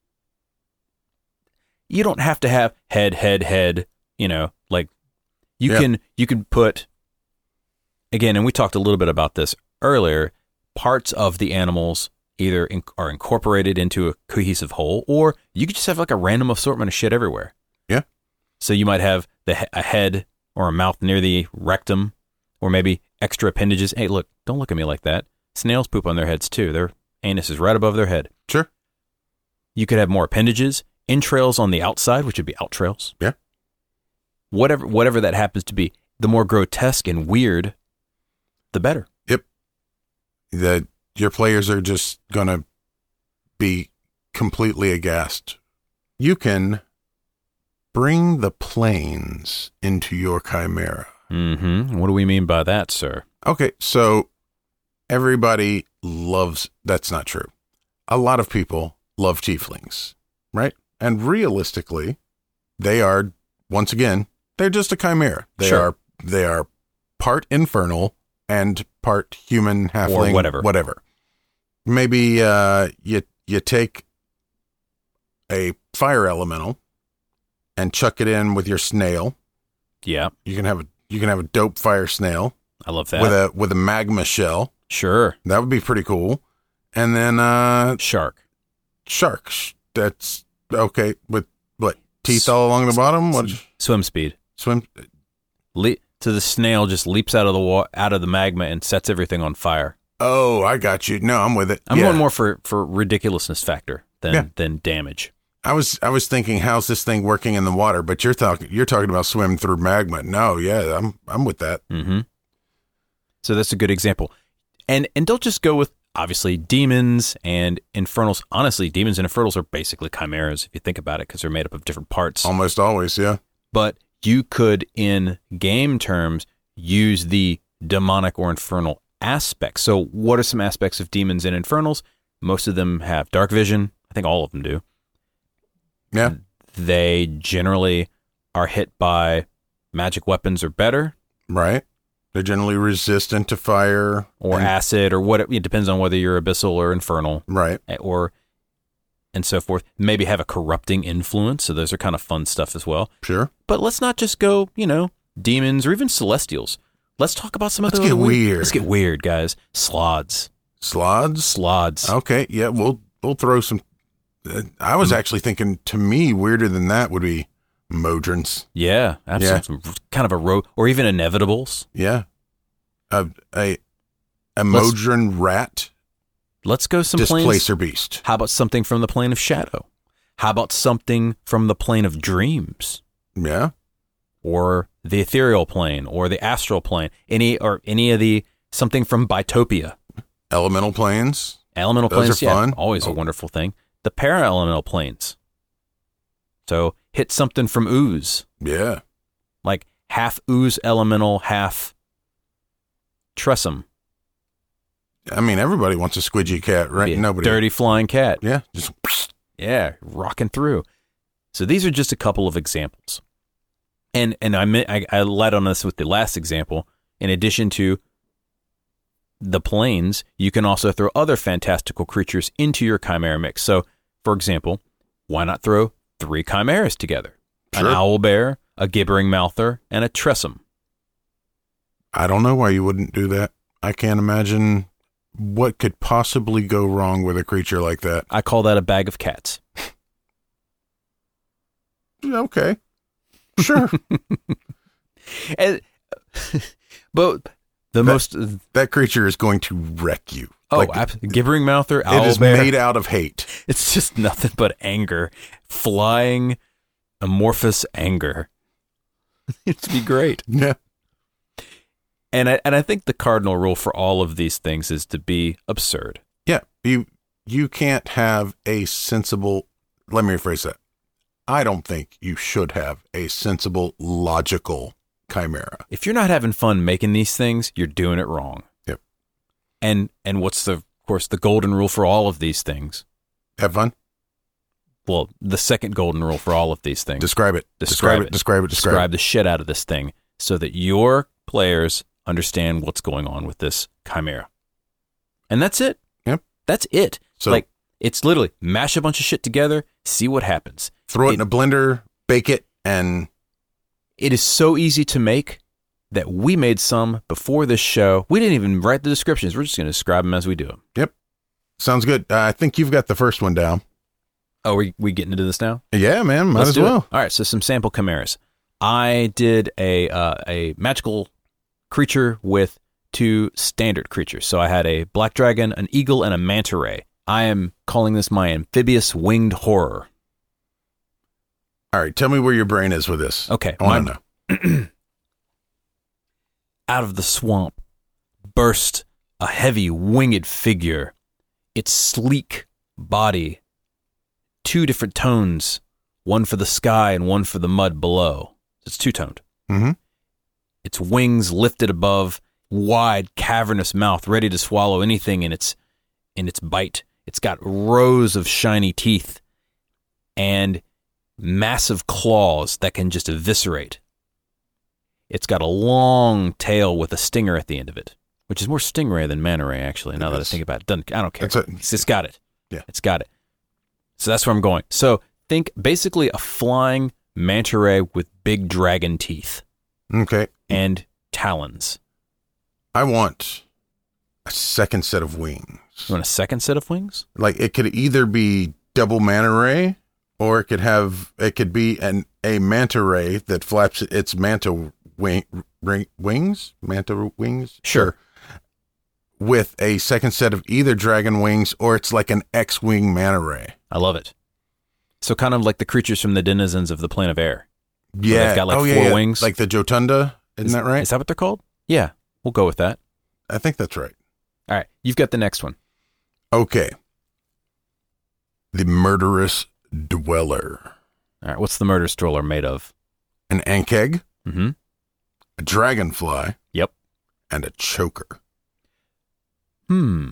you don't have to have head, head, head, you know, like you Yeah. can, you can put, again, and we talked a little bit about this earlier, parts of the animals either in, are incorporated into a cohesive whole, or you could just have like a random assortment of shit everywhere. Yeah. So you might have the he- a head or a mouth near the rectum, or maybe extra appendages. Hey, look, don't look at me like that. Snails poop on their heads too. Their anus is right above their head. Sure. You could have more appendages, entrails on the outside, which would be outrails. Yeah. Whatever, whatever that happens to be, the more grotesque and weird, the better. Yep. That your players are just gonna be completely aghast. You can bring the planes into your chimera. Mm-hmm. What do we mean by that, sir? Okay, so everybody loves, that's not true. A lot of people love tieflings, right? And realistically, they are, once again, they're just a chimera. They Sure. are they are part infernal and part human, halfling, Or whatever. whatever. Maybe uh, you you take a fire elemental and chuck it in with your snail. Yeah, You can have a you can have a dope fire snail I love that. with a with a magma shell. Sure. That would be pretty cool. And then uh Shark. sharks. That's okay with what teeth all along the bottom. What Swim speed. swim? Le- so the snail just leaps out of the wa- out of the magma and sets everything on fire. Oh, I got you. No, I'm with it. I'm Yeah. going more for, for ridiculousness factor than Yeah. than damage. I was I was thinking, how's this thing working in the water? But you're talking you're talking about swim through magma. No, yeah, I'm I'm with that. Mm-hmm. So that's a good example. And and don't just go with, obviously, demons and infernals. Honestly, demons and infernals are basically chimeras if you think about it, because they're made up of different parts. Almost always, yeah. But you could, in game terms, use the demonic or infernal aspects. So what are some aspects of demons and infernals? Most of them have dark vision. I think all of them do. Yeah. They generally are hit by magic weapons or better, Right. They're generally resistant to fire or and- acid, or what. It depends on whether you're abyssal or infernal, right. or and so forth. Maybe have a corrupting influence. So those are kind of fun stuff as well. Sure. But let's not just go, you know, demons or even celestials. Let's talk about some of Let's the get other weird. Let's get weird, guys. Slods. Slods. Slods. Okay, yeah, we'll we'll throw some. Uh, I was actually thinking, to me, weirder than that would be modrons. Yeah, absolutely. Some kind of a road, or even inevitables. Yeah, a a a Let's- modron rat Let's go some planes. displacer beast. How about something from the plane of shadow? How about something from the plane of dreams, Yeah, or the ethereal plane, or the astral plane? Any or any of the something from Bitopia. elemental planes. Elemental Those planes, are yeah, fun. always a Oh. wonderful thing. The para-elemental planes. So hit something from ooze, Yeah, like half ooze elemental, half tressum. I mean everybody wants a squidgy cat, right? Be a Nobody. dirty flying cat. Yeah, just Yeah, rocking through. So these are just a couple of examples. And and I meant, I, I led on this with the last example. In addition to the planes, you can also throw other fantastical creatures into your chimera mix. So, for example, why not throw three chimeras together? An Sure. owl bear, a gibbering mouther, and a tressum. I don't know why you wouldn't do that. I can't imagine what could possibly go wrong with a creature like that. I call that a bag of cats. Okay, sure. And, but the That- most That creature is going to wreck you. oh, Like, ab- gibbering mouther, it owl is bear. made out of hate. It's just nothing but anger, flying, amorphous anger. It'd be great. Yeah. And I and I think the cardinal rule for all of these things is to be absurd. Yeah. You you can't have a sensible, let me rephrase that. I don't think you should have a sensible, logical chimera. If you're not having fun making these things, you're doing it wrong. Yep. And and what's the of course the golden rule for all of these things? Have fun. Well, the second golden rule for all of these things. Describe it. Describe Describe it. it. Describe it. Describe, Describe the shit out of this thing so that your players understand what's going on with this chimera. And that's it. Yep. That's it. So- like, it's literally mash a bunch of shit together, see what happens. Throw it, It- in a blender, bake it, and It is so easy to make that we made some before this show. We didn't even write the descriptions. We're just going to describe them as we do them. yep. Sounds good. Uh, I think you've got the first one down. Oh, we we getting into this now? Yeah, man. Might Let's as do it. well. All right, so some sample chimeras. I did a uh, a magical creature with two standard creatures. So I had a black dragon, an eagle, and a manta ray. I am calling this my amphibious winged horror. All right, tell me where your brain is with this. Okay. I want to know. Out of the swamp burst a heavy winged figure. Its sleek body, two different tones, one for the sky and one for the mud below. It's two-toned. Mm-hmm. Its wings lifted above, wide, cavernous mouth, ready to swallow anything in its in its bite. It's got rows of shiny teeth and massive claws that can just eviscerate. It's got a long tail with a stinger at the end of it, which is more stingray than manta ray, actually, now that I think about it. Doesn't, I don't care. A, it's, it's got it. Yeah. It's got it. So that's where I'm going. So think basically a flying manta ray with big dragon teeth. Okay. And talons. I want a second set of wings. You want a second set of wings? Like, it could either be double manta ray, or it could have, it could be an a manta ray that flaps its manta wing, ring, wings? Manta wings? Sure. With a second set of either dragon wings, or it's like an X-wing manta ray. I love it. So kind of like the creatures from the denizens of the plane of air. Yeah. They've got like oh, four yeah, yeah. wings. Like the Jotunda, isn't is, that right? Is that what they're called? Yeah, we'll go with that. I think that's right. All right, you've got the next one. Okay. The Murderous Dweller. All right, what's the murder stroller made of? An ankeg, Mm-hmm. a dragonfly, Yep. and a choker. Hmm.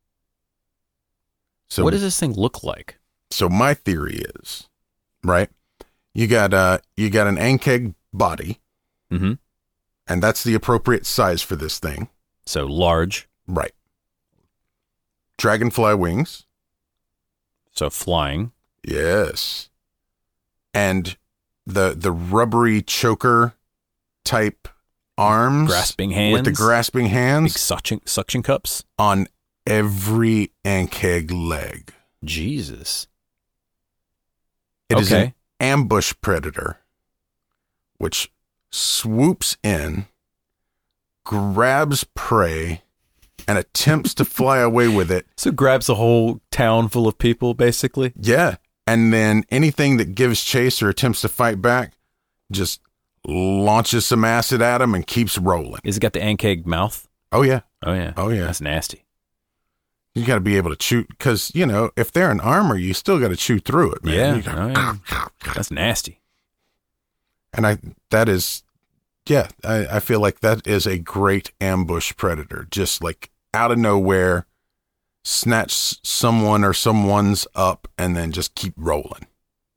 So what does this thing look like? So my theory is, right? You got uh you got an ankeg body, Mm-hmm. and that's the appropriate size for this thing. So large. Right. Dragonfly wings. So flying. Yes. And the the rubbery choker type arms. Grasping hands. With the grasping Big hands suction, suction cups. on every ankeg leg. Jesus. It is Okay. an ambush predator, which swoops in, grabs prey, and attempts to fly away with it. So it grabs a whole town full of people, basically. Yeah. And then anything that gives chase or attempts to fight back just launches some acid at him and keeps rolling. Is it got the ankeg mouth? Oh, yeah. Oh, yeah. Oh, yeah. That's nasty. You got to be able to chew, because, you know, if they're in armor, you still got to chew through it, man. Yeah. You gotta- Oh, yeah. That's nasty. And I, that is, yeah, I, I feel like that is a great ambush predator. Just like out of nowhere, snatch someone or someone's up and then just keep rolling.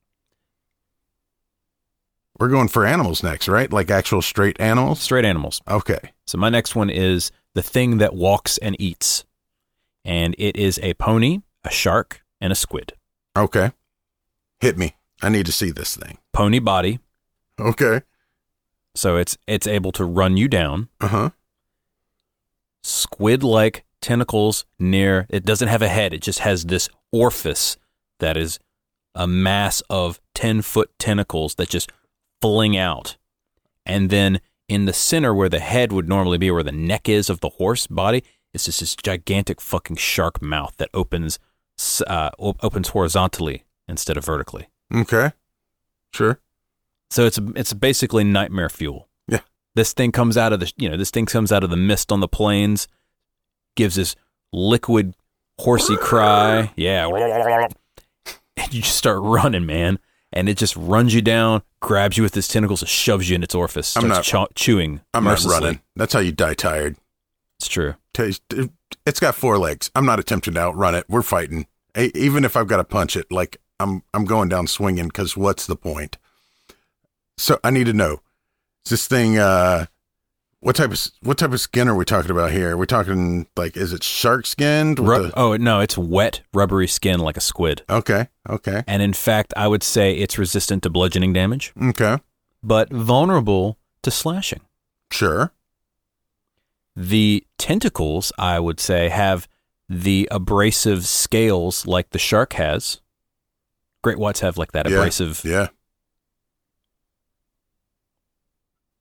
We're going for animals next, right? Like actual straight animals? Straight animals. Okay. So my next one is the thing that walks and eats. And it is a pony, a shark, and a squid. Okay. Hit me. I need to see this thing. Pony body. Okay. So it's it's able to run you down. Uh-huh. Squid-like tentacles near, it doesn't have a head. It just has this orifice that is a mass of ten-foot tentacles that just fling out. And then in the center where the head would normally be, where the neck is of the horse body, it's just this gigantic fucking shark mouth that opens uh, op- opens horizontally instead of vertically. Okay. Sure. So it's it's basically nightmare fuel. Yeah. This thing comes out of the you know this thing comes out of the mist on the plains, gives this liquid horsey cry. Yeah. And you just start running, man, and it just runs you down, grabs you with its tentacles, and shoves you in its orifice. I'm Starts not- chaw- chewing. I'm not mercilessly. running. That's how you die tired. It's true. It's got four legs. I'm not attempting to outrun it. We're fighting. E- Even if I've got to punch it, like I'm I'm going down swinging, because what's the point? So I need to know, is this thing, uh, what type of what type of skin are we talking about here? We're talking like, is it shark skinned? Ru- oh no, it's wet, rubbery skin like a squid. Okay, okay, And in fact, I would say it's resistant to bludgeoning damage, okay, but vulnerable to slashing. sure. The tentacles, I would say, have the abrasive scales like the shark has. Great whites have like that Yeah, abrasive. Yeah,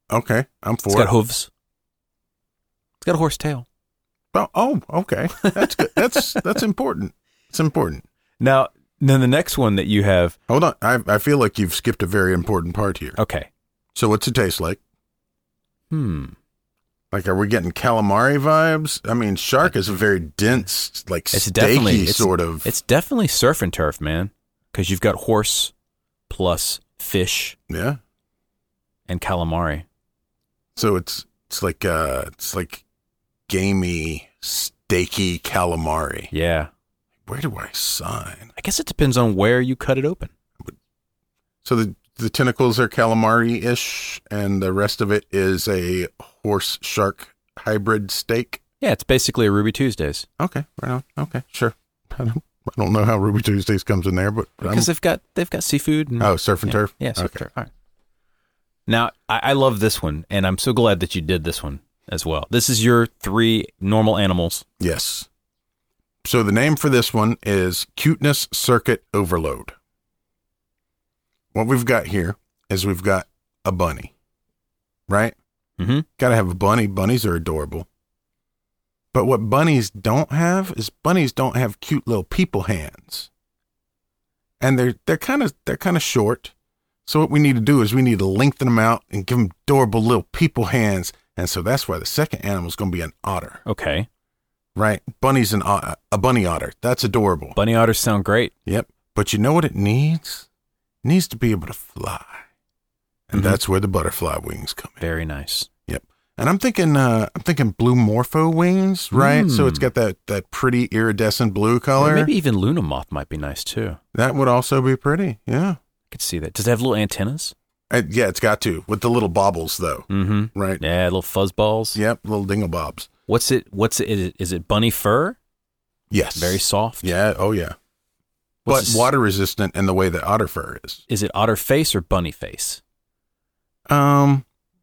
Okay, I'm for It's it. got hooves. It's got a horse tail. Oh, oh, okay. That's good. That's that's important. It's important. Now, then the next one that you have. Hold on. I I feel like you've skipped a very important part here. Okay. So what's it taste like? Hmm. Like, are we getting calamari vibes? I mean, shark is a very dense, like It's steaky definitely it's, sort of. It's definitely surf and turf, man. Because you've got horse plus fish Yeah. and calamari. So it's it's like uh it's like gamey, steaky calamari. Yeah. Where do I sign? I guess it depends on where you cut it open. So the the tentacles are calamari-ish, and the rest of it is a horse shark hybrid steak. Yeah, it's basically a Ruby Tuesdays. Okay, right on. Okay, sure. I don't I don't know how Ruby Tuesdays comes in there, but I'm, Because they've got they've got seafood. And, oh, surf and yeah, turf. Yeah, surf Okay. and turf. All right. Now, I, I love this one, and I'm so glad that you did this one as well. This is your three normal animals. Yes. So the name for this one is Cuteness Circuit Overload. What we've got here is we've got a bunny, right? Mm-hmm. Got to have a bunny. Bunnies are adorable. But what bunnies don't have is bunnies don't have cute little people hands. And they're they're kind of they're kind of short. So what we need to do is we need to lengthen them out and give them adorable little people hands. And so that's why the second animal is going to be an otter, Okay. right? Bunny's an o- a bunny otter. That's adorable. Bunny otters sound great. Yep. But you know what it needs? It needs to be able to fly. And Mhm. that's where the butterfly wings come in. Very nice. Yep. And I'm thinking uh I'm thinking blue morpho wings, right? Mm. So it's got that that pretty iridescent blue color. Or maybe even Luna moth might be nice too. That would also be pretty. Yeah. I could see that. Does it have little antennas? Uh, yeah, it's got to with the little bobbles though, Mm-hmm. right? Yeah, little fuzz balls. Yep, little dinglebobs. What's it? What's it? Is it, is it bunny fur? Yes. Very soft. Yeah, oh yeah. What's but this- water resistant in the way that otter fur is. Is it otter face or bunny face? Um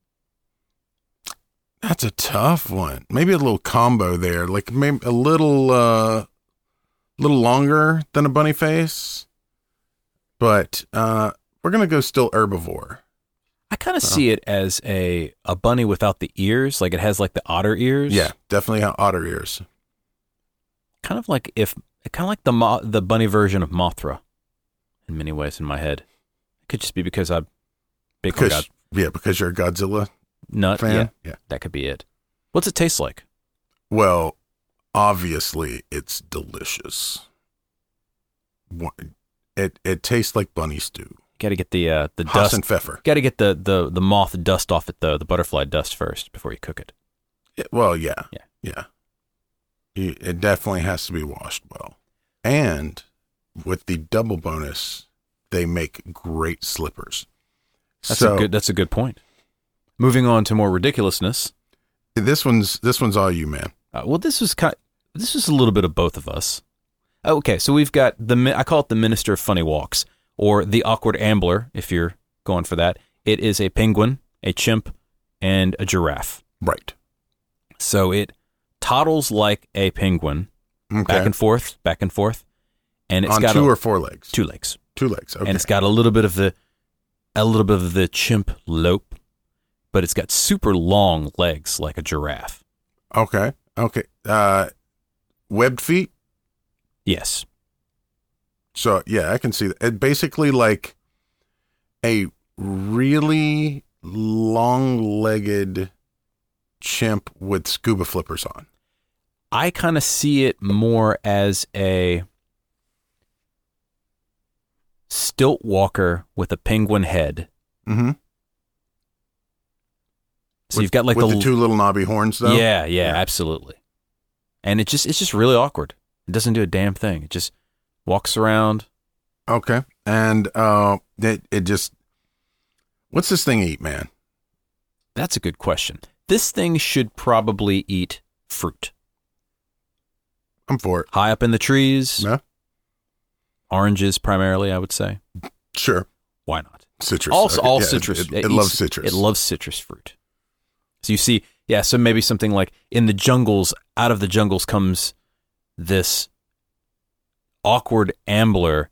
That's a tough one. Maybe a little combo there, like maybe a little uh little longer than a bunny face. But uh we're going to go still herbivore. I kind of see it as a a bunny without the ears, like it has like the otter ears. Yeah, definitely have otter ears. Kind of like if kind of like the mo- the bunny version of Mothra, in many ways in my head. It could just be because I'm big on Because God yeah, because you're a Godzilla nut. fan. Yeah, Yeah. that could be it. What's it taste like? Well, obviously it's delicious. Wha- It it tastes like bunny stew. Got to get the uh, the Hass dust. and pfeffer. Got to get the, the the moth dust off it though, the butterfly dust first before you cook it. Yeah, well, yeah. Yeah. Yeah. You- It definitely has to be washed well. And with the double bonus, they make great slippers. That's so a good. That's a good point. Moving on to more ridiculousness. this one's this one's all you, man. Uh, well, this was kind. This was a little bit of both of us. Okay, so we've got the. mi- I call it the Minister of Funny Walks, or the Awkward Ambler, if you're going for that. It is a penguin, a chimp, and a giraffe. Right. So it toddles like a penguin, Okay. back and forth, back and forth, and it's On got two a, or four legs. two legs, Two legs. Okay. and it's got a little bit of the, a little bit of the chimp lope, but it's got super long legs like a giraffe. Okay. Okay. Uh, webbed feet. Yes. So yeah, I can see that. It basically like a really long-legged chimp with scuba flippers on. I kind of see it more as a stilt walker with a penguin head. Mm-hmm. So you've got like with the, the two little knobby horns, though. yeah, yeah, Yeah. absolutely. And it just it's just really awkward. It doesn't do a damn thing. It just walks around. Okay. And uh, it it just what's this thing eat, man? That's a good question. This thing should probably eat fruit. I'm for it. High up in the trees, Yeah. oranges primarily, I would say. Sure. Why not? Citrus. Also, Okay, all yeah, citrus. It, it, It it loves eats- citrus. It loves citrus fruit. So you see, yeah, so maybe something like in the jungles, out of the jungles comes this awkward ambler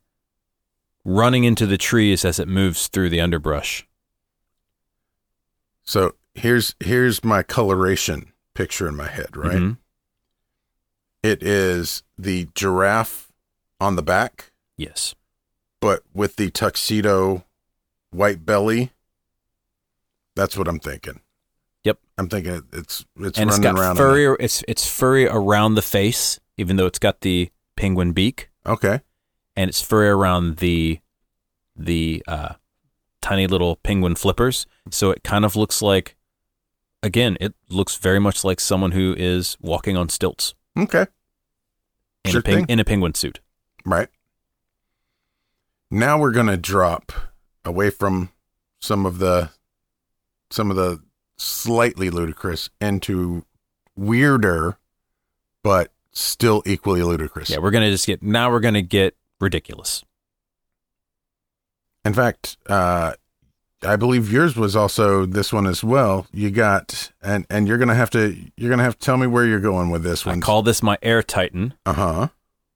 running into the trees as it moves through the underbrush. So here's here's my coloration picture in my head, right? Mhm. It is the giraffe on the back, Yes. but with the tuxedo white belly. That's what I'm thinking. Yep. I'm thinking it- it's it's And it's running got around. furry. It's it's furry around the face, even though it's got the penguin beak, Okay. and it's furry around the the uh, tiny little penguin flippers. So it kind of looks like, again, it looks very much like someone who is walking on stilts Okay. in Sure a peng- thing. in a penguin suit. Right. Now we're gonna drop away from some of the some of the slightly ludicrous into weirder, but still equally ludicrous. Yeah, we're gonna just get now. We're gonna get ridiculous. In fact, uh, I believe yours was also this one as well. You got, and and you're gonna have to you're gonna have to tell me where you're going with this I one. call this my Air Titan. Uh huh.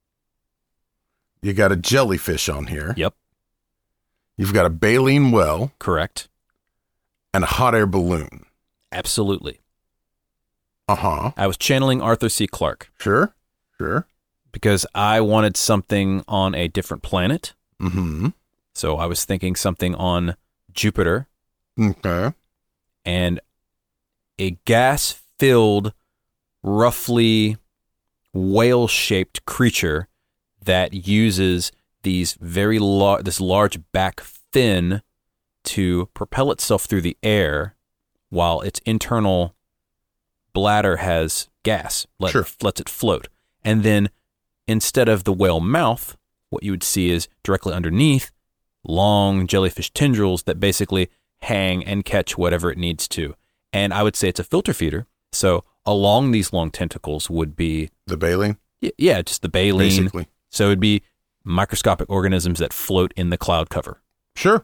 You got a jellyfish on here. Yep, You've got a baleen well correct. and a hot air balloon. Absolutely. Uh huh. I was channeling Arthur C. Clarke Sure. Sure. because I wanted something on a different planet. Mm-hmm. So I was thinking something on Jupiter, Okay. and a gas-filled, roughly whale-shaped creature that uses these very lar- this large back fin to propel itself through the air, while its internal bladder has gas, let, Sure. lets it float. And then instead of the whale mouth, what you would see is directly underneath long jellyfish tendrils that basically hang and catch whatever it needs to. And I would say it's a filter feeder. So along these long tentacles would be, The baleen, y- yeah, just the baleen. basically. So it'd be microscopic organisms that float in the cloud cover. Sure.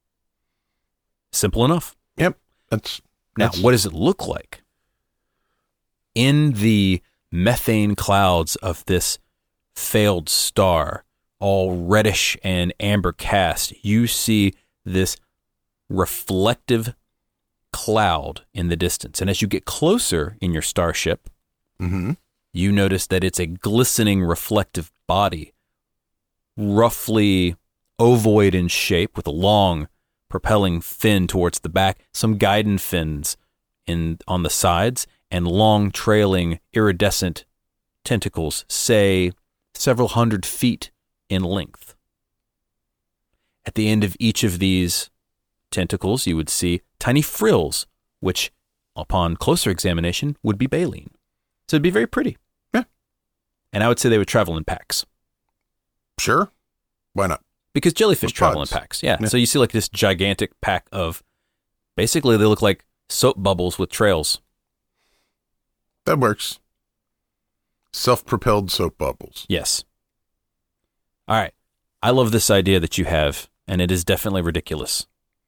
Simple enough. Yep. That's Now, that's- what does it look like? In the methane clouds of this failed star, all reddish and amber cast, you see this reflective cloud in the distance. And as you get closer in your starship, Mm-hmm. you notice that it's a glistening reflective body, roughly ovoid in shape with a long propelling fin towards the back, some guidon fins in on the sides, and long trailing iridescent tentacles, say several hundred feet in length. At the end of each of these tentacles, you would see tiny frills, which, upon closer examination, would be baleen. So it'd be very pretty. Yeah. And I would say they would travel in packs. Sure. Why not? Because jellyfish With travel in pods. packs. Yeah. Yeah. So you see like this gigantic pack of, basically they look like soap bubbles with trails. That works. Self-propelled soap bubbles. Yes. All right. I love this idea that you have, and it is definitely ridiculous.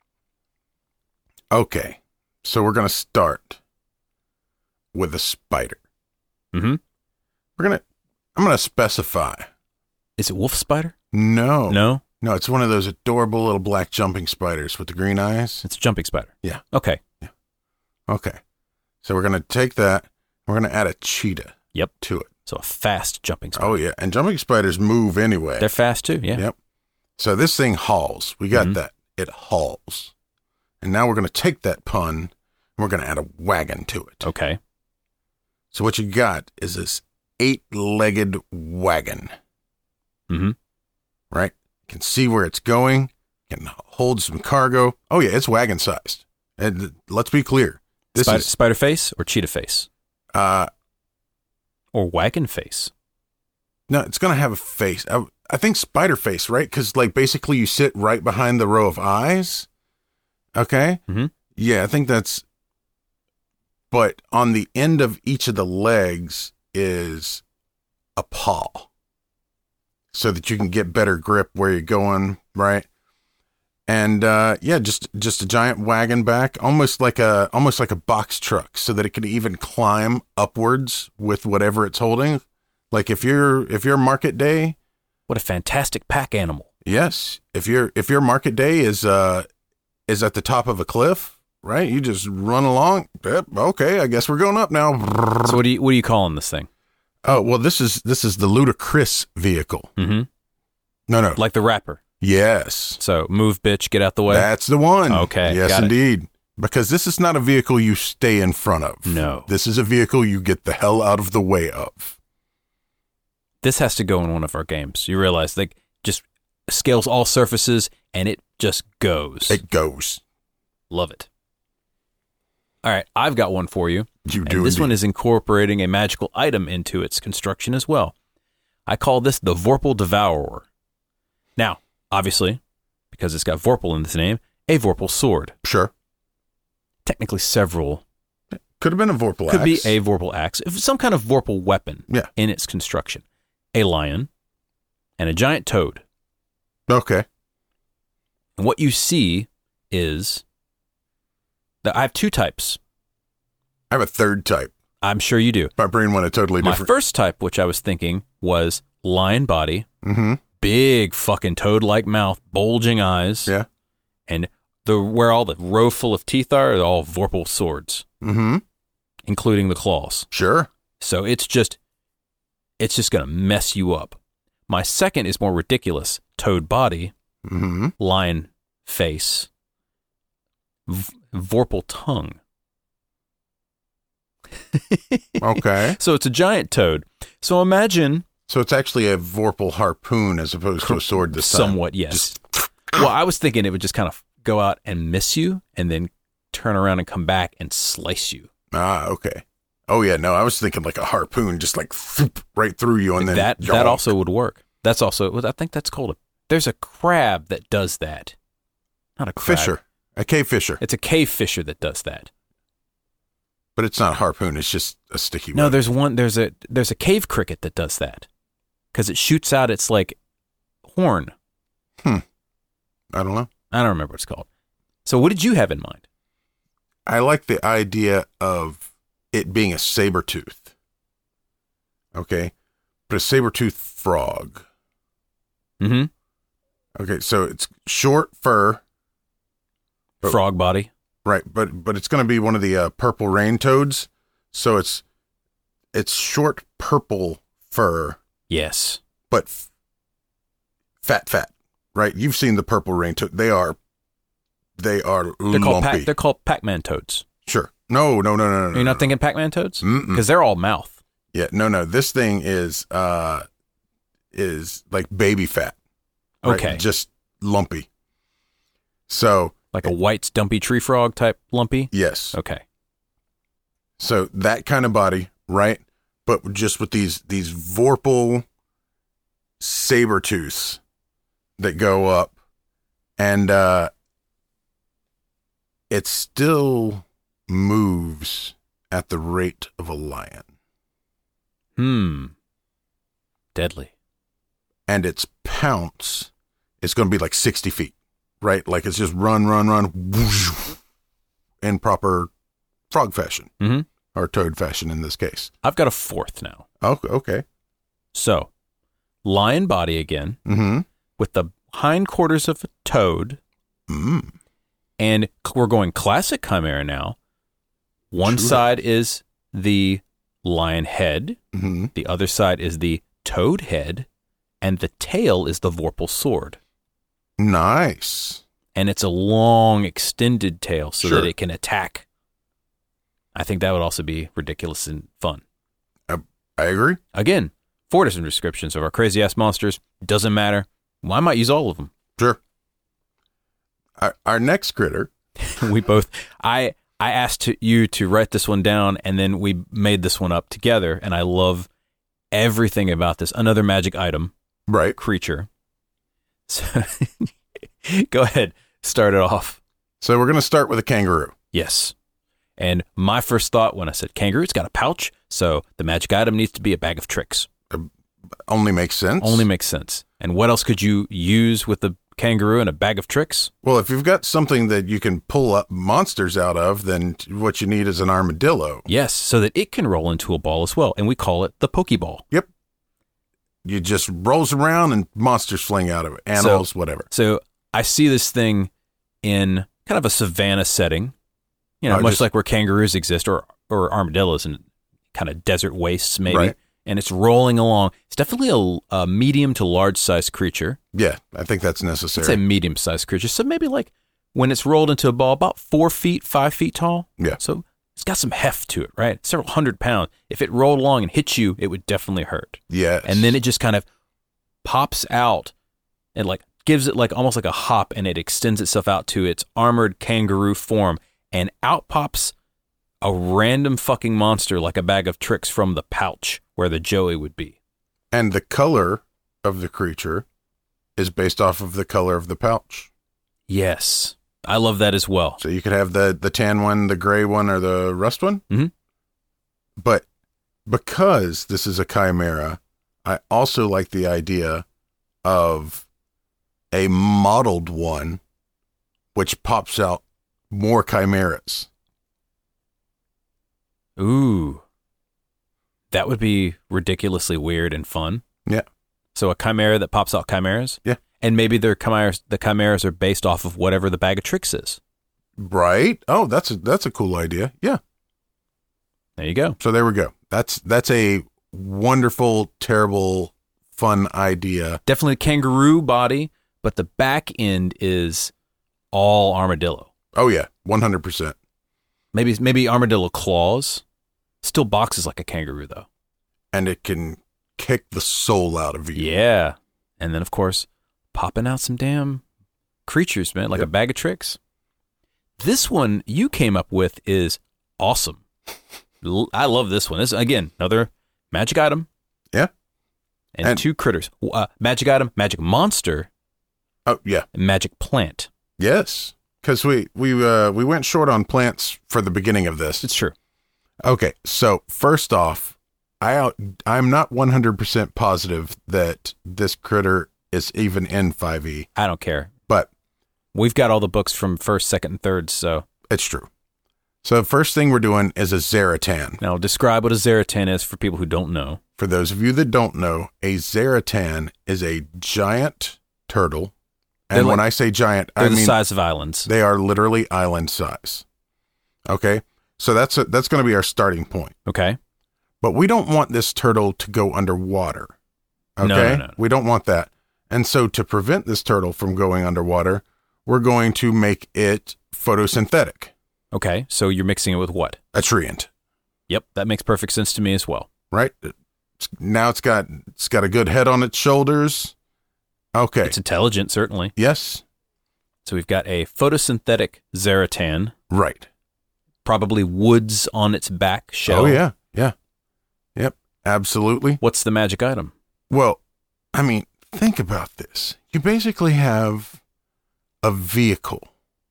Okay. So we're gonna start with a spider. Mm-hmm. We're gonna. I'm gonna specify. Is it wolf spider? No. No, No. It's one of those adorable little black jumping spiders with the green eyes. it's a jumping spider. Yeah. Okay. Okay. So we're gonna take that. We're gonna add a cheetah. Yep. To it. So a fast jumping spider. Oh yeah. And jumping spiders move anyway. They're fast too. Yeah. Yep. So this thing hauls. We got Mhm. that. It hauls. And now we're going to take that pun and we're going to add a wagon to it. Okay. So what you got is this eight-legged wagon, Mm-hmm. right? You can see where it's going. You can hold some cargo. Oh yeah, it's wagon sized. And let's be clear. This Spider, is spider face or cheetah face uh or wagon face. no, it's going to have a face. I, I think spider face, right? Cuz like basically you sit right behind the row of eyes. Okay? Mhm. Yeah, I think that's but on the end of each of the legs is a paw. So that you can get better grip where you're going, right? And uh yeah, just just a giant wagon back, almost like a almost like a box truck, so that it can even climb upwards with whatever it's holding. Like if you're if your market day, What a fantastic pack animal. yes, if your if your market day is uh is at the top of a cliff, right? You just run along. Yep, okay, I guess we're going up now. So what do you what are you calling this thing? Oh, well, this is this is the Ludacris vehicle. Mm-hmm. No, no. Like the rapper. Yes. So move, bitch, get out the way. That's the one. Okay, Yes, got it. indeed. Because this is not a vehicle you stay in front of. No. This is a vehicle you get the hell out of the way of. This has to go in one of our games. You realize, like, just scales all surfaces, and it just goes. It goes. Love it. All right, I've got one for you. You And do this indeed. one is incorporating a magical item into its construction as well. I call this the Vorpal Devourer. Now, obviously, because it's got Vorpal in its name, a Vorpal sword. Sure. Technically several. Could have been a Vorpal Could be axe. a Vorpal axe. Some kind of Vorpal weapon Yeah. in its construction. A lion and a giant toad. Okay. And what you see is that I have two types. I have a third type. I'm sure you do. My brain went a totally My different. first type, which I was thinking, was lion body, Mm-hmm. big fucking toad-like mouth, bulging eyes, Yeah. and the where all the row full of teeth are, are all Vorpal swords, Mm-hmm. including the claws. Sure. So it's just, it's just gonna mess you up. My second is more ridiculous: toad body, Mm-hmm. lion face, v- Vorpal tongue. Okay. So it's a giant toad. So imagine, So it's actually a Vorpal harpoon as opposed to a sword this time. somewhat, yes. Well, I was thinking it would just kind of go out and miss you, and then turn around and come back and slice you. Ah, okay. Oh, yeah. No, I was thinking like a harpoon, just like thoop, right through you. And then that yonk. that also would work. That's also, I think that's called a, there's a crab that does that. Not a crab. Fisher. A cave fisher. It's a cave fisher that does that. But it's not a harpoon. It's just a sticky No, web. there's one, there's a, there's a cave cricket that does that. Because it shoots out its like horn. I don't know. I don't remember what it's called. So what did you have in mind? I like the idea of it being a saber tooth. Okay. But a saber tooth frog. Mm-hmm. Okay. So it's short fur. Oh. Frog body. Right. But, but it's going to be one of the uh, purple rain toads. So it's, it's short purple fur, Yes. but f- fat, fat. Right. You've seen the purple rain toad. They are, they are They're lumpy. called Pac, they're called Pac-Man toads. Sure. No, no, no, no, no. You're no, not thinking Pac-Man toads? Mm-mm. Because they're all mouth. Yeah, no, no. This thing is uh is like baby fat. right? Okay. Just lumpy. So Like a white stumpy tree frog type lumpy? yes. Okay. So that kind of body, right? But just with these these Vorpal saber tooths that go up, and uh it still moves at the rate of a lion. Hmm. Deadly. And its pounce is going to be like sixty feet, right? Like it's just run, run, run, whoosh, in proper frog fashion, Mm-hmm. or toad fashion in this case. I've got a fourth now. Oh, okay. So, lion body again, Mm-hmm. with the hindquarters of a toad, Mm. and we're going classic chimera now. One True. side is the lion head, Mm-hmm. the other side is the toad head, and the tail is the Vorpal sword. Nice. And it's a long, extended tail so Sure. that it can attack. I think that would also be ridiculous and fun. I agree. Again, four different descriptions of our crazy ass monsters. Doesn't matter. Well, I might use all of them. Sure. Our, our next critter. we both. I I asked to, you to write this one down, and then we made this one up together. And I love everything about this. Another magic item Right. creature. So go ahead, start it off. So we're going to start with a kangaroo. Yes. And my first thought when I said kangaroo, it's got a pouch, so the magic item needs to be a bag of tricks. Only makes sense. Only makes sense. And what else could you use with the kangaroo and a bag of tricks? Well, if you've got something that you can pull up monsters out of, then what you need is an armadillo. Yes, so that it can roll into a ball as well, and we call it the Pokeball. Yep. You just rolls around and monsters fling out of it. Animals, whatever. So I see this thing in kind of a savanna setting, You know, I much just- like where kangaroos exist or or armadillos in kind of desert wastes, maybe. Right. And it's rolling along. It's definitely a, a medium to large size creature. Yeah, I think that's necessary. I'd say medium sized creature. So maybe like when it's rolled into a ball, about four feet, five feet tall. Yeah. So it's got some heft to it, right? Several hundred pounds. If it rolled along and hit you, it would definitely hurt. Yes. And then it just kind of pops out and like gives it like almost like a hop, and it extends itself out to its armored kangaroo form, and out pops a random fucking monster like a bag of tricks from the pouch where the Joey would be. And the color of the creature is based off of the color of the pouch. Yes. I love that as well. So you could have the, the tan one, the gray one, or the rust one. Mhm. But because this is a chimera, I also like the idea of a modeled one, which pops out more chimeras. Ooh. That would be ridiculously weird and fun. Yeah. So a chimera that pops out chimeras? Yeah. And maybe their chimeras, the chimeras are based off of whatever the bag of tricks is. Right? Oh, that's a, that's a cool idea. Yeah. There you go. So there we go. That's that's a wonderful, terrible, fun idea. Definitely kangaroo body, but the back end is all armadillo. Oh yeah, one hundred percent. Maybe maybe armadillo claws. Still boxes like a kangaroo though. And it can kick the soul out of you. Yeah. And then of course, popping out some damn creatures, man, like Yep. a bag of tricks. This one you came up with is awesome. L- I love this one. This again, another magic item. Yeah. And, And- two critters. Uh, magic item, magic monster, Oh yeah. and magic plant. Yes. Because we we uh, we went short on plants for the beginning of this. It's true. Okay, so first off, I out, I'm not one hundred percent positive that this critter is even in five E, I don't care. but We've got all the books from first, second, and third, so it's true. So first thing we're doing is a Zaratan. now describe what a Zaratan is for people who don't know. For those of you that don't know, a Zaratan is a giant turtle. They're And when like- I say giant, They're I the mean size of islands. they are literally island size. Okay? So that's a, that's going to be our starting point. Okay. But we don't want this turtle to go underwater. Okay? No, no, no, no. We don't want that. And so to prevent this turtle from going underwater, we're going to make it photosynthetic, Okay. So you're mixing it with what? a treant, Yep. That makes perfect sense to me as well. right? It's, now it's got it's got a good head on its shoulders. Okay. It's intelligent, certainly. Yes. So we've got a photosynthetic Zaratan, Right. probably woods on its back shell. Oh yeah. Yeah. Yep. Absolutely. What's the magic item? Well, I mean, think about this. You basically have a vehicle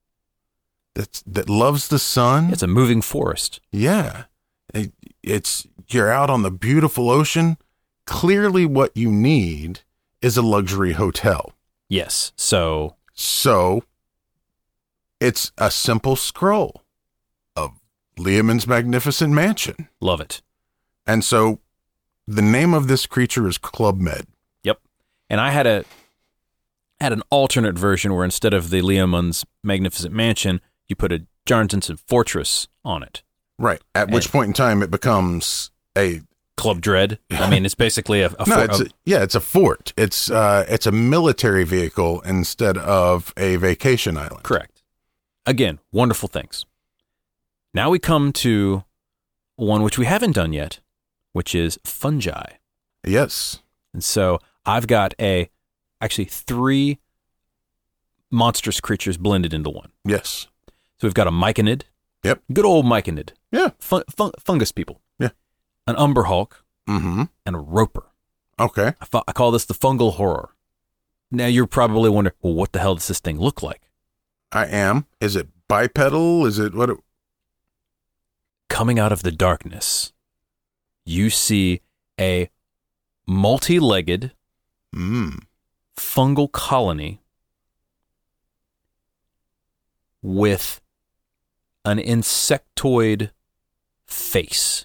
that's that loves the sun. It's a moving forest. Yeah. It, it's you're out on the beautiful ocean. Clearly what you need is a luxury hotel. Yes. So So it's a simple scroll of Leomund's Magnificent Mansion. love it. And so the name of this creature is Club Med. Yep. And I had a had an alternate version where instead of the Leomund's Magnificent Mansion, you put a Jarntonson Fortress on it. Right. At which And- point in time it becomes a Club Dread. I mean, it's basically a, a, no, for- it's a- a, yeah, it's a fort. It's uh, it's a military vehicle instead of a vacation island. correct. Again, wonderful things. Now we come to one which we haven't done yet, which is fungi. Yes. And so I've got a actually three monstrous creatures blended into one. Yes. So we've got a myconid. Yep. Good old myconid. Yeah. Fun, fun, fungus people. Yeah. An umber hulk Mm-hmm. and a roper. Okay. I, fu- I call this the fungal horror. Now you're probably wondering, well, what the hell does this thing look like? I am. Is it bipedal? Is it what? It, Coming out of the darkness, you see a multi-legged mm. fungal colony with an insectoid face.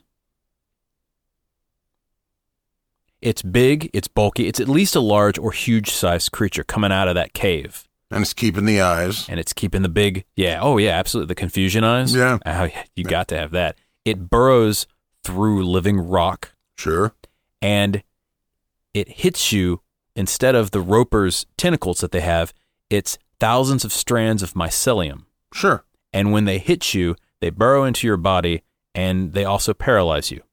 It's big, it's bulky, it's at least a large or huge sized creature coming out of that cave. And it's keeping the eyes. And it's keeping the big, yeah, oh yeah, absolutely, the confusion eyes. Yeah. Oh, yeah, you got to have that. It burrows through living rock. Sure. And it hits you, instead of the roper's tentacles that they have, it's thousands of strands of mycelium. Sure. And when they hit you, they burrow into your body, and they also paralyze you.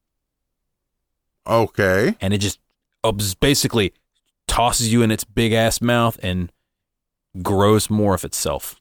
Okay. And it just obs- basically tosses you in its big-ass mouth and grows more of itself.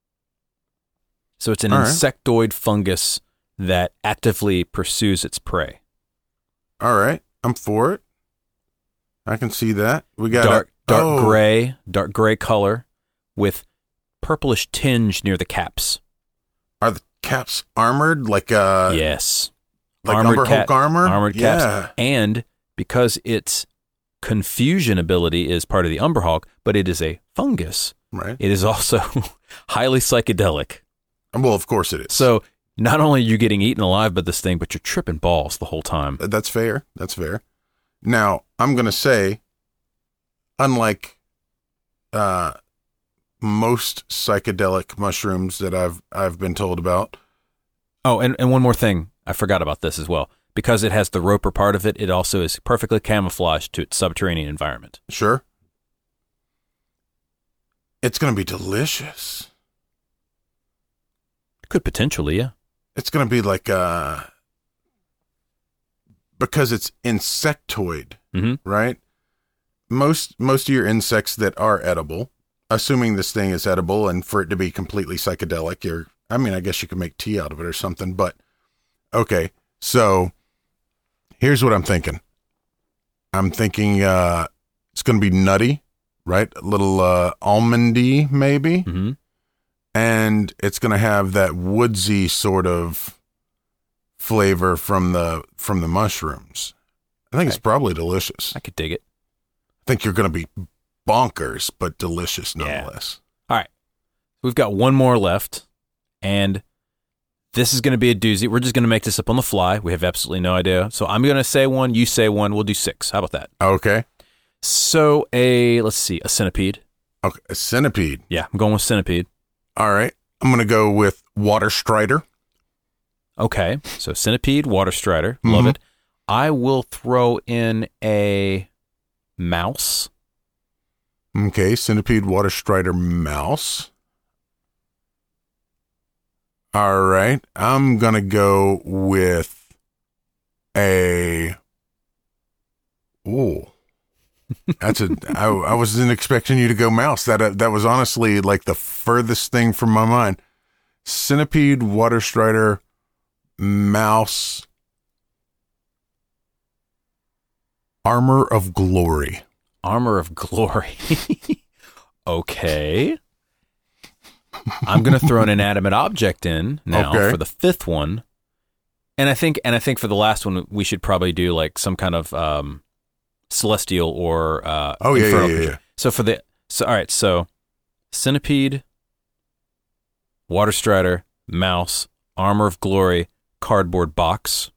So it's an All right. insectoid fungus that actively pursues its prey. All right. I'm for it. I can see that. We got Dark, a, dark oh, gray, dark gray color with purplish tinge near the caps. Are the caps armored like uh Yes. like Armored Umber cap- Hulk armor? Armored yeah. caps. And because its confusion ability is part of the Umberhawk, but it is a fungus, Right. it is also highly psychedelic. Well, of course it is. So not only are you getting eaten alive by this thing, but you're tripping balls the whole time. That's fair. That's fair. Now, I'm going to say, unlike uh, most psychedelic mushrooms that I've I've been told about. Oh, and, and one more thing. I forgot about this as well. Because it has the roper part of it, it also is perfectly camouflaged to its subterranean environment. Sure. It's going to be delicious. Could potentially, yeah. It's going to be like uh because it's insectoid, Mm-hmm. right? Most most of your insects that are edible, assuming this thing is edible and for it to be completely psychedelic, you're I mean, I guess you could make tea out of it or something, but okay. So here's what I'm thinking. I'm thinking uh it's going to be nutty, right? A little uh almondy maybe. Mm-hmm. And it's going to have that woodsy sort of flavor from the from the mushrooms. I think Okay. it's probably delicious. I could dig it. I think you're going to be bonkers, but delicious Yeah. nonetheless. All right. We've got one more left, and this is going to be a doozy. We're just going to make this up on the fly. We have absolutely no idea. So I'm going to say one, you say one, we'll do six. How about that? Okay. So a, let's see, a centipede. Okay. A centipede. Yeah, I'm going with centipede. All right. I'm going to go with water strider. Okay, so centipede, water strider, love Mhm. it. I will throw in a mouse. Okay. Centipede, water strider, mouse. All right. I'm going to go with a. Ooh. That's a. I, I wasn't expecting you to go mouse. That uh, that was honestly like the furthest thing from my mind. Centipede, water strider, mouse, armor of glory. Armor of glory. Okay. I'm going to throw an inanimate object in now Okay. for the fifth one. And I think and I think for the last one we should probably do like some kind of um, celestial or uh Oh, yeah, infernal yeah, yeah, creature. yeah. So for the so all right, so centipede, water strider, mouse, armor of glory, cardboard box,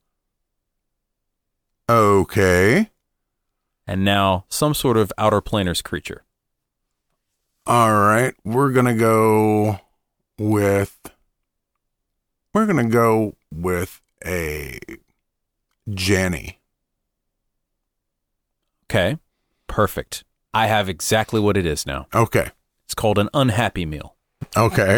Okay. and now some sort of outer planers creature. All right. We're gonna go with. We're gonna go with a Janny. Okay. Perfect. I have exactly what it is now. Okay. It's called an unhappy meal. Okay.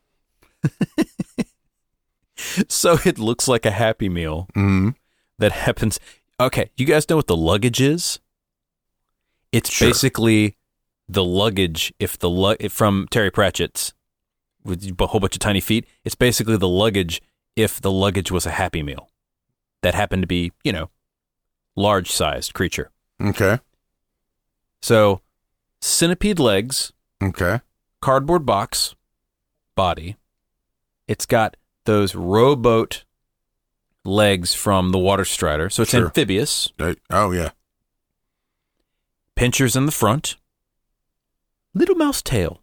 So it looks like a happy meal Hmm. that happens. Okay, you guys know what the luggage is? It's Sure. basically the luggage if the lu- from Terry Pratchett's with a whole bunch of tiny feet. It's basically the luggage if the luggage was a happy meal that happened to be, you know, large-sized creature. Okay. So centipede legs, Okay. cardboard box, body. It's got those rowboat legs from the water strider. So it's Sure. amphibious. Uh, Oh yeah. Pinchers in the front. Little mouse tail.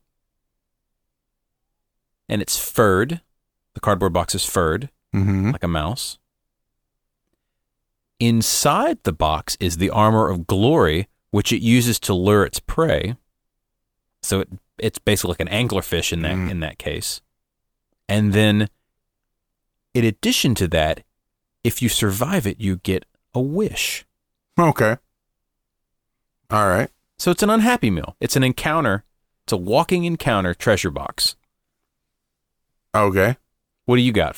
And it's furred. The cardboard box is furred, Mm-hmm. like a mouse. Inside the box is the armor of glory, which it uses to lure its prey. So it, it's basically like an anglerfish in that Mm. in that case. And then, in addition to that, if you survive it, you get a wish. Okay. All right. So it's an unhappy meal. It's an encounter. It's a walking encounter treasure box. Okay. What do you got?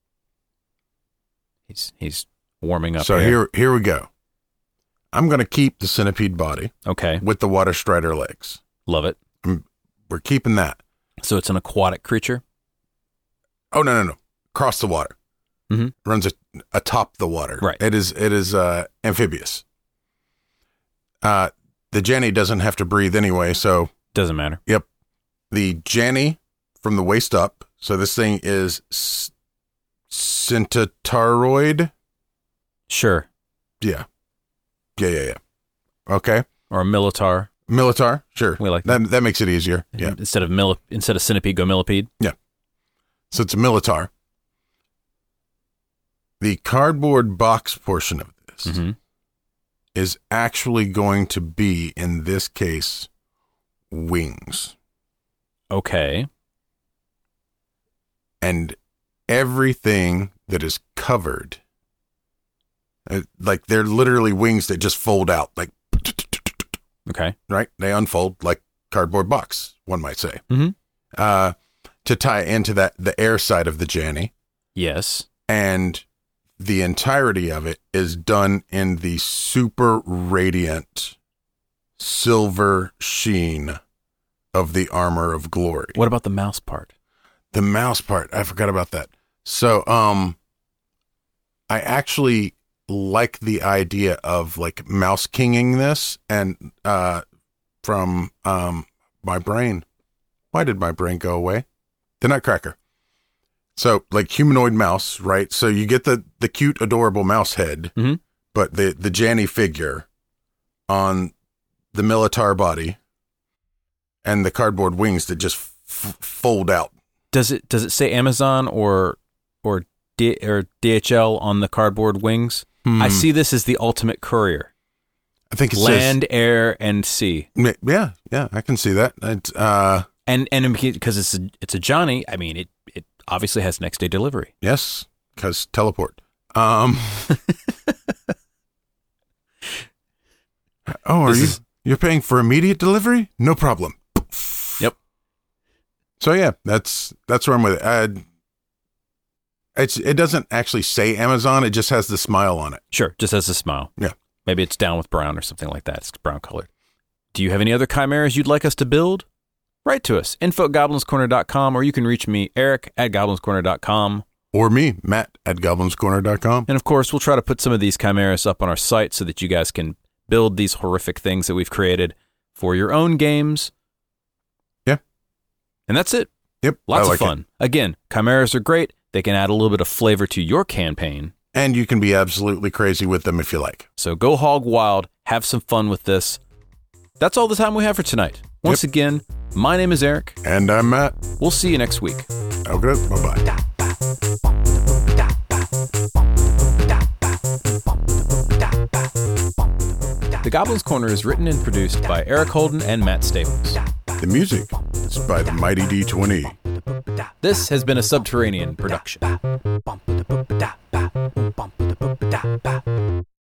He's he's warming up. So here. here, here we go. I'm going to keep the centipede body Okay, with the water strider legs. love it. We're keeping that. So it's an aquatic creature. Oh, no, no, no. Across the water. Mhm. Runs a, atop the water. Right. It is, it is uh, amphibious. Uh, the Jenny doesn't have to breathe anyway, so Doesn't matter. yep. The Jenny from the waist up. So this thing is s- centitaroid. Sure. Yeah. Yeah, yeah, yeah. Okay. Or a militar. Militar. Sure. We like that. That makes it easier. Yeah. Instead of mili- instead of centipede, go millipede. So it's a militar. The cardboard box portion of this Mm-hmm. is actually going to be, in this case, wings. Okay. And everything that is covered, uh, like they're literally wings that just fold out, like, Okay. right? They unfold like cardboard box, one might say. Mm-hmm. Uh, to tie into that, the air side of the Janny. Yes. And the entirety of it is done in the super radiant silver sheen of the armor of glory. What about the mouse part? The mouse part, I forgot about that. So, um, I actually like the idea of like mouse kinging this, and uh, from um my brain. Why did my brain go away? The Nutcracker. So, like humanoid mouse, right? So you get the the cute, adorable mouse head, Mhm. but the the Janny figure on the militar body, and the cardboard wings that just f- fold out. Does it does it say Amazon or or D, or D H L on the cardboard wings? I Hmm. see this as the ultimate courier. I think it Land, air, and sea. says, yeah, yeah, I can see that. It's, uh, And and because it's a, it's a Johnny, I mean it it obviously has next day delivery. yes, because teleport. Um, oh, are This you? is- You're paying for immediate delivery? No problem. Yep. So yeah, that's that's where I'm with it. Uh, it's it doesn't actually say Amazon. It just has the smile on it. Sure, just as a smile. Yeah. Maybe it's down with brown or something like that. It's brown colored. Do you have any other chimeras you'd like us to build? Write to us, info at goblins corner dot com, or you can reach me, Eric, at goblins corner dot com. Or me, Matt at goblins corner dot com. And of course, we'll try to put some of these chimeras up on our site so that you guys can build these horrific things that we've created for your own games. Yeah. And that's it. Yep, Lots I like of fun. it. Again, chimeras are great. They can add a little bit of flavor to your campaign. And you can be absolutely crazy with them if you like. So go hog wild. Have some fun with this. That's all the time we have for tonight. Once again, my name is Eric. And I'm Matt. We'll see you next week. Okay, bye bye. The Goblins Corner is written and produced by Eric Holden and Matt Staples. The music is by the Mighty D twenty. This has been a Subterranean production. Bum, ba, da, ba, da.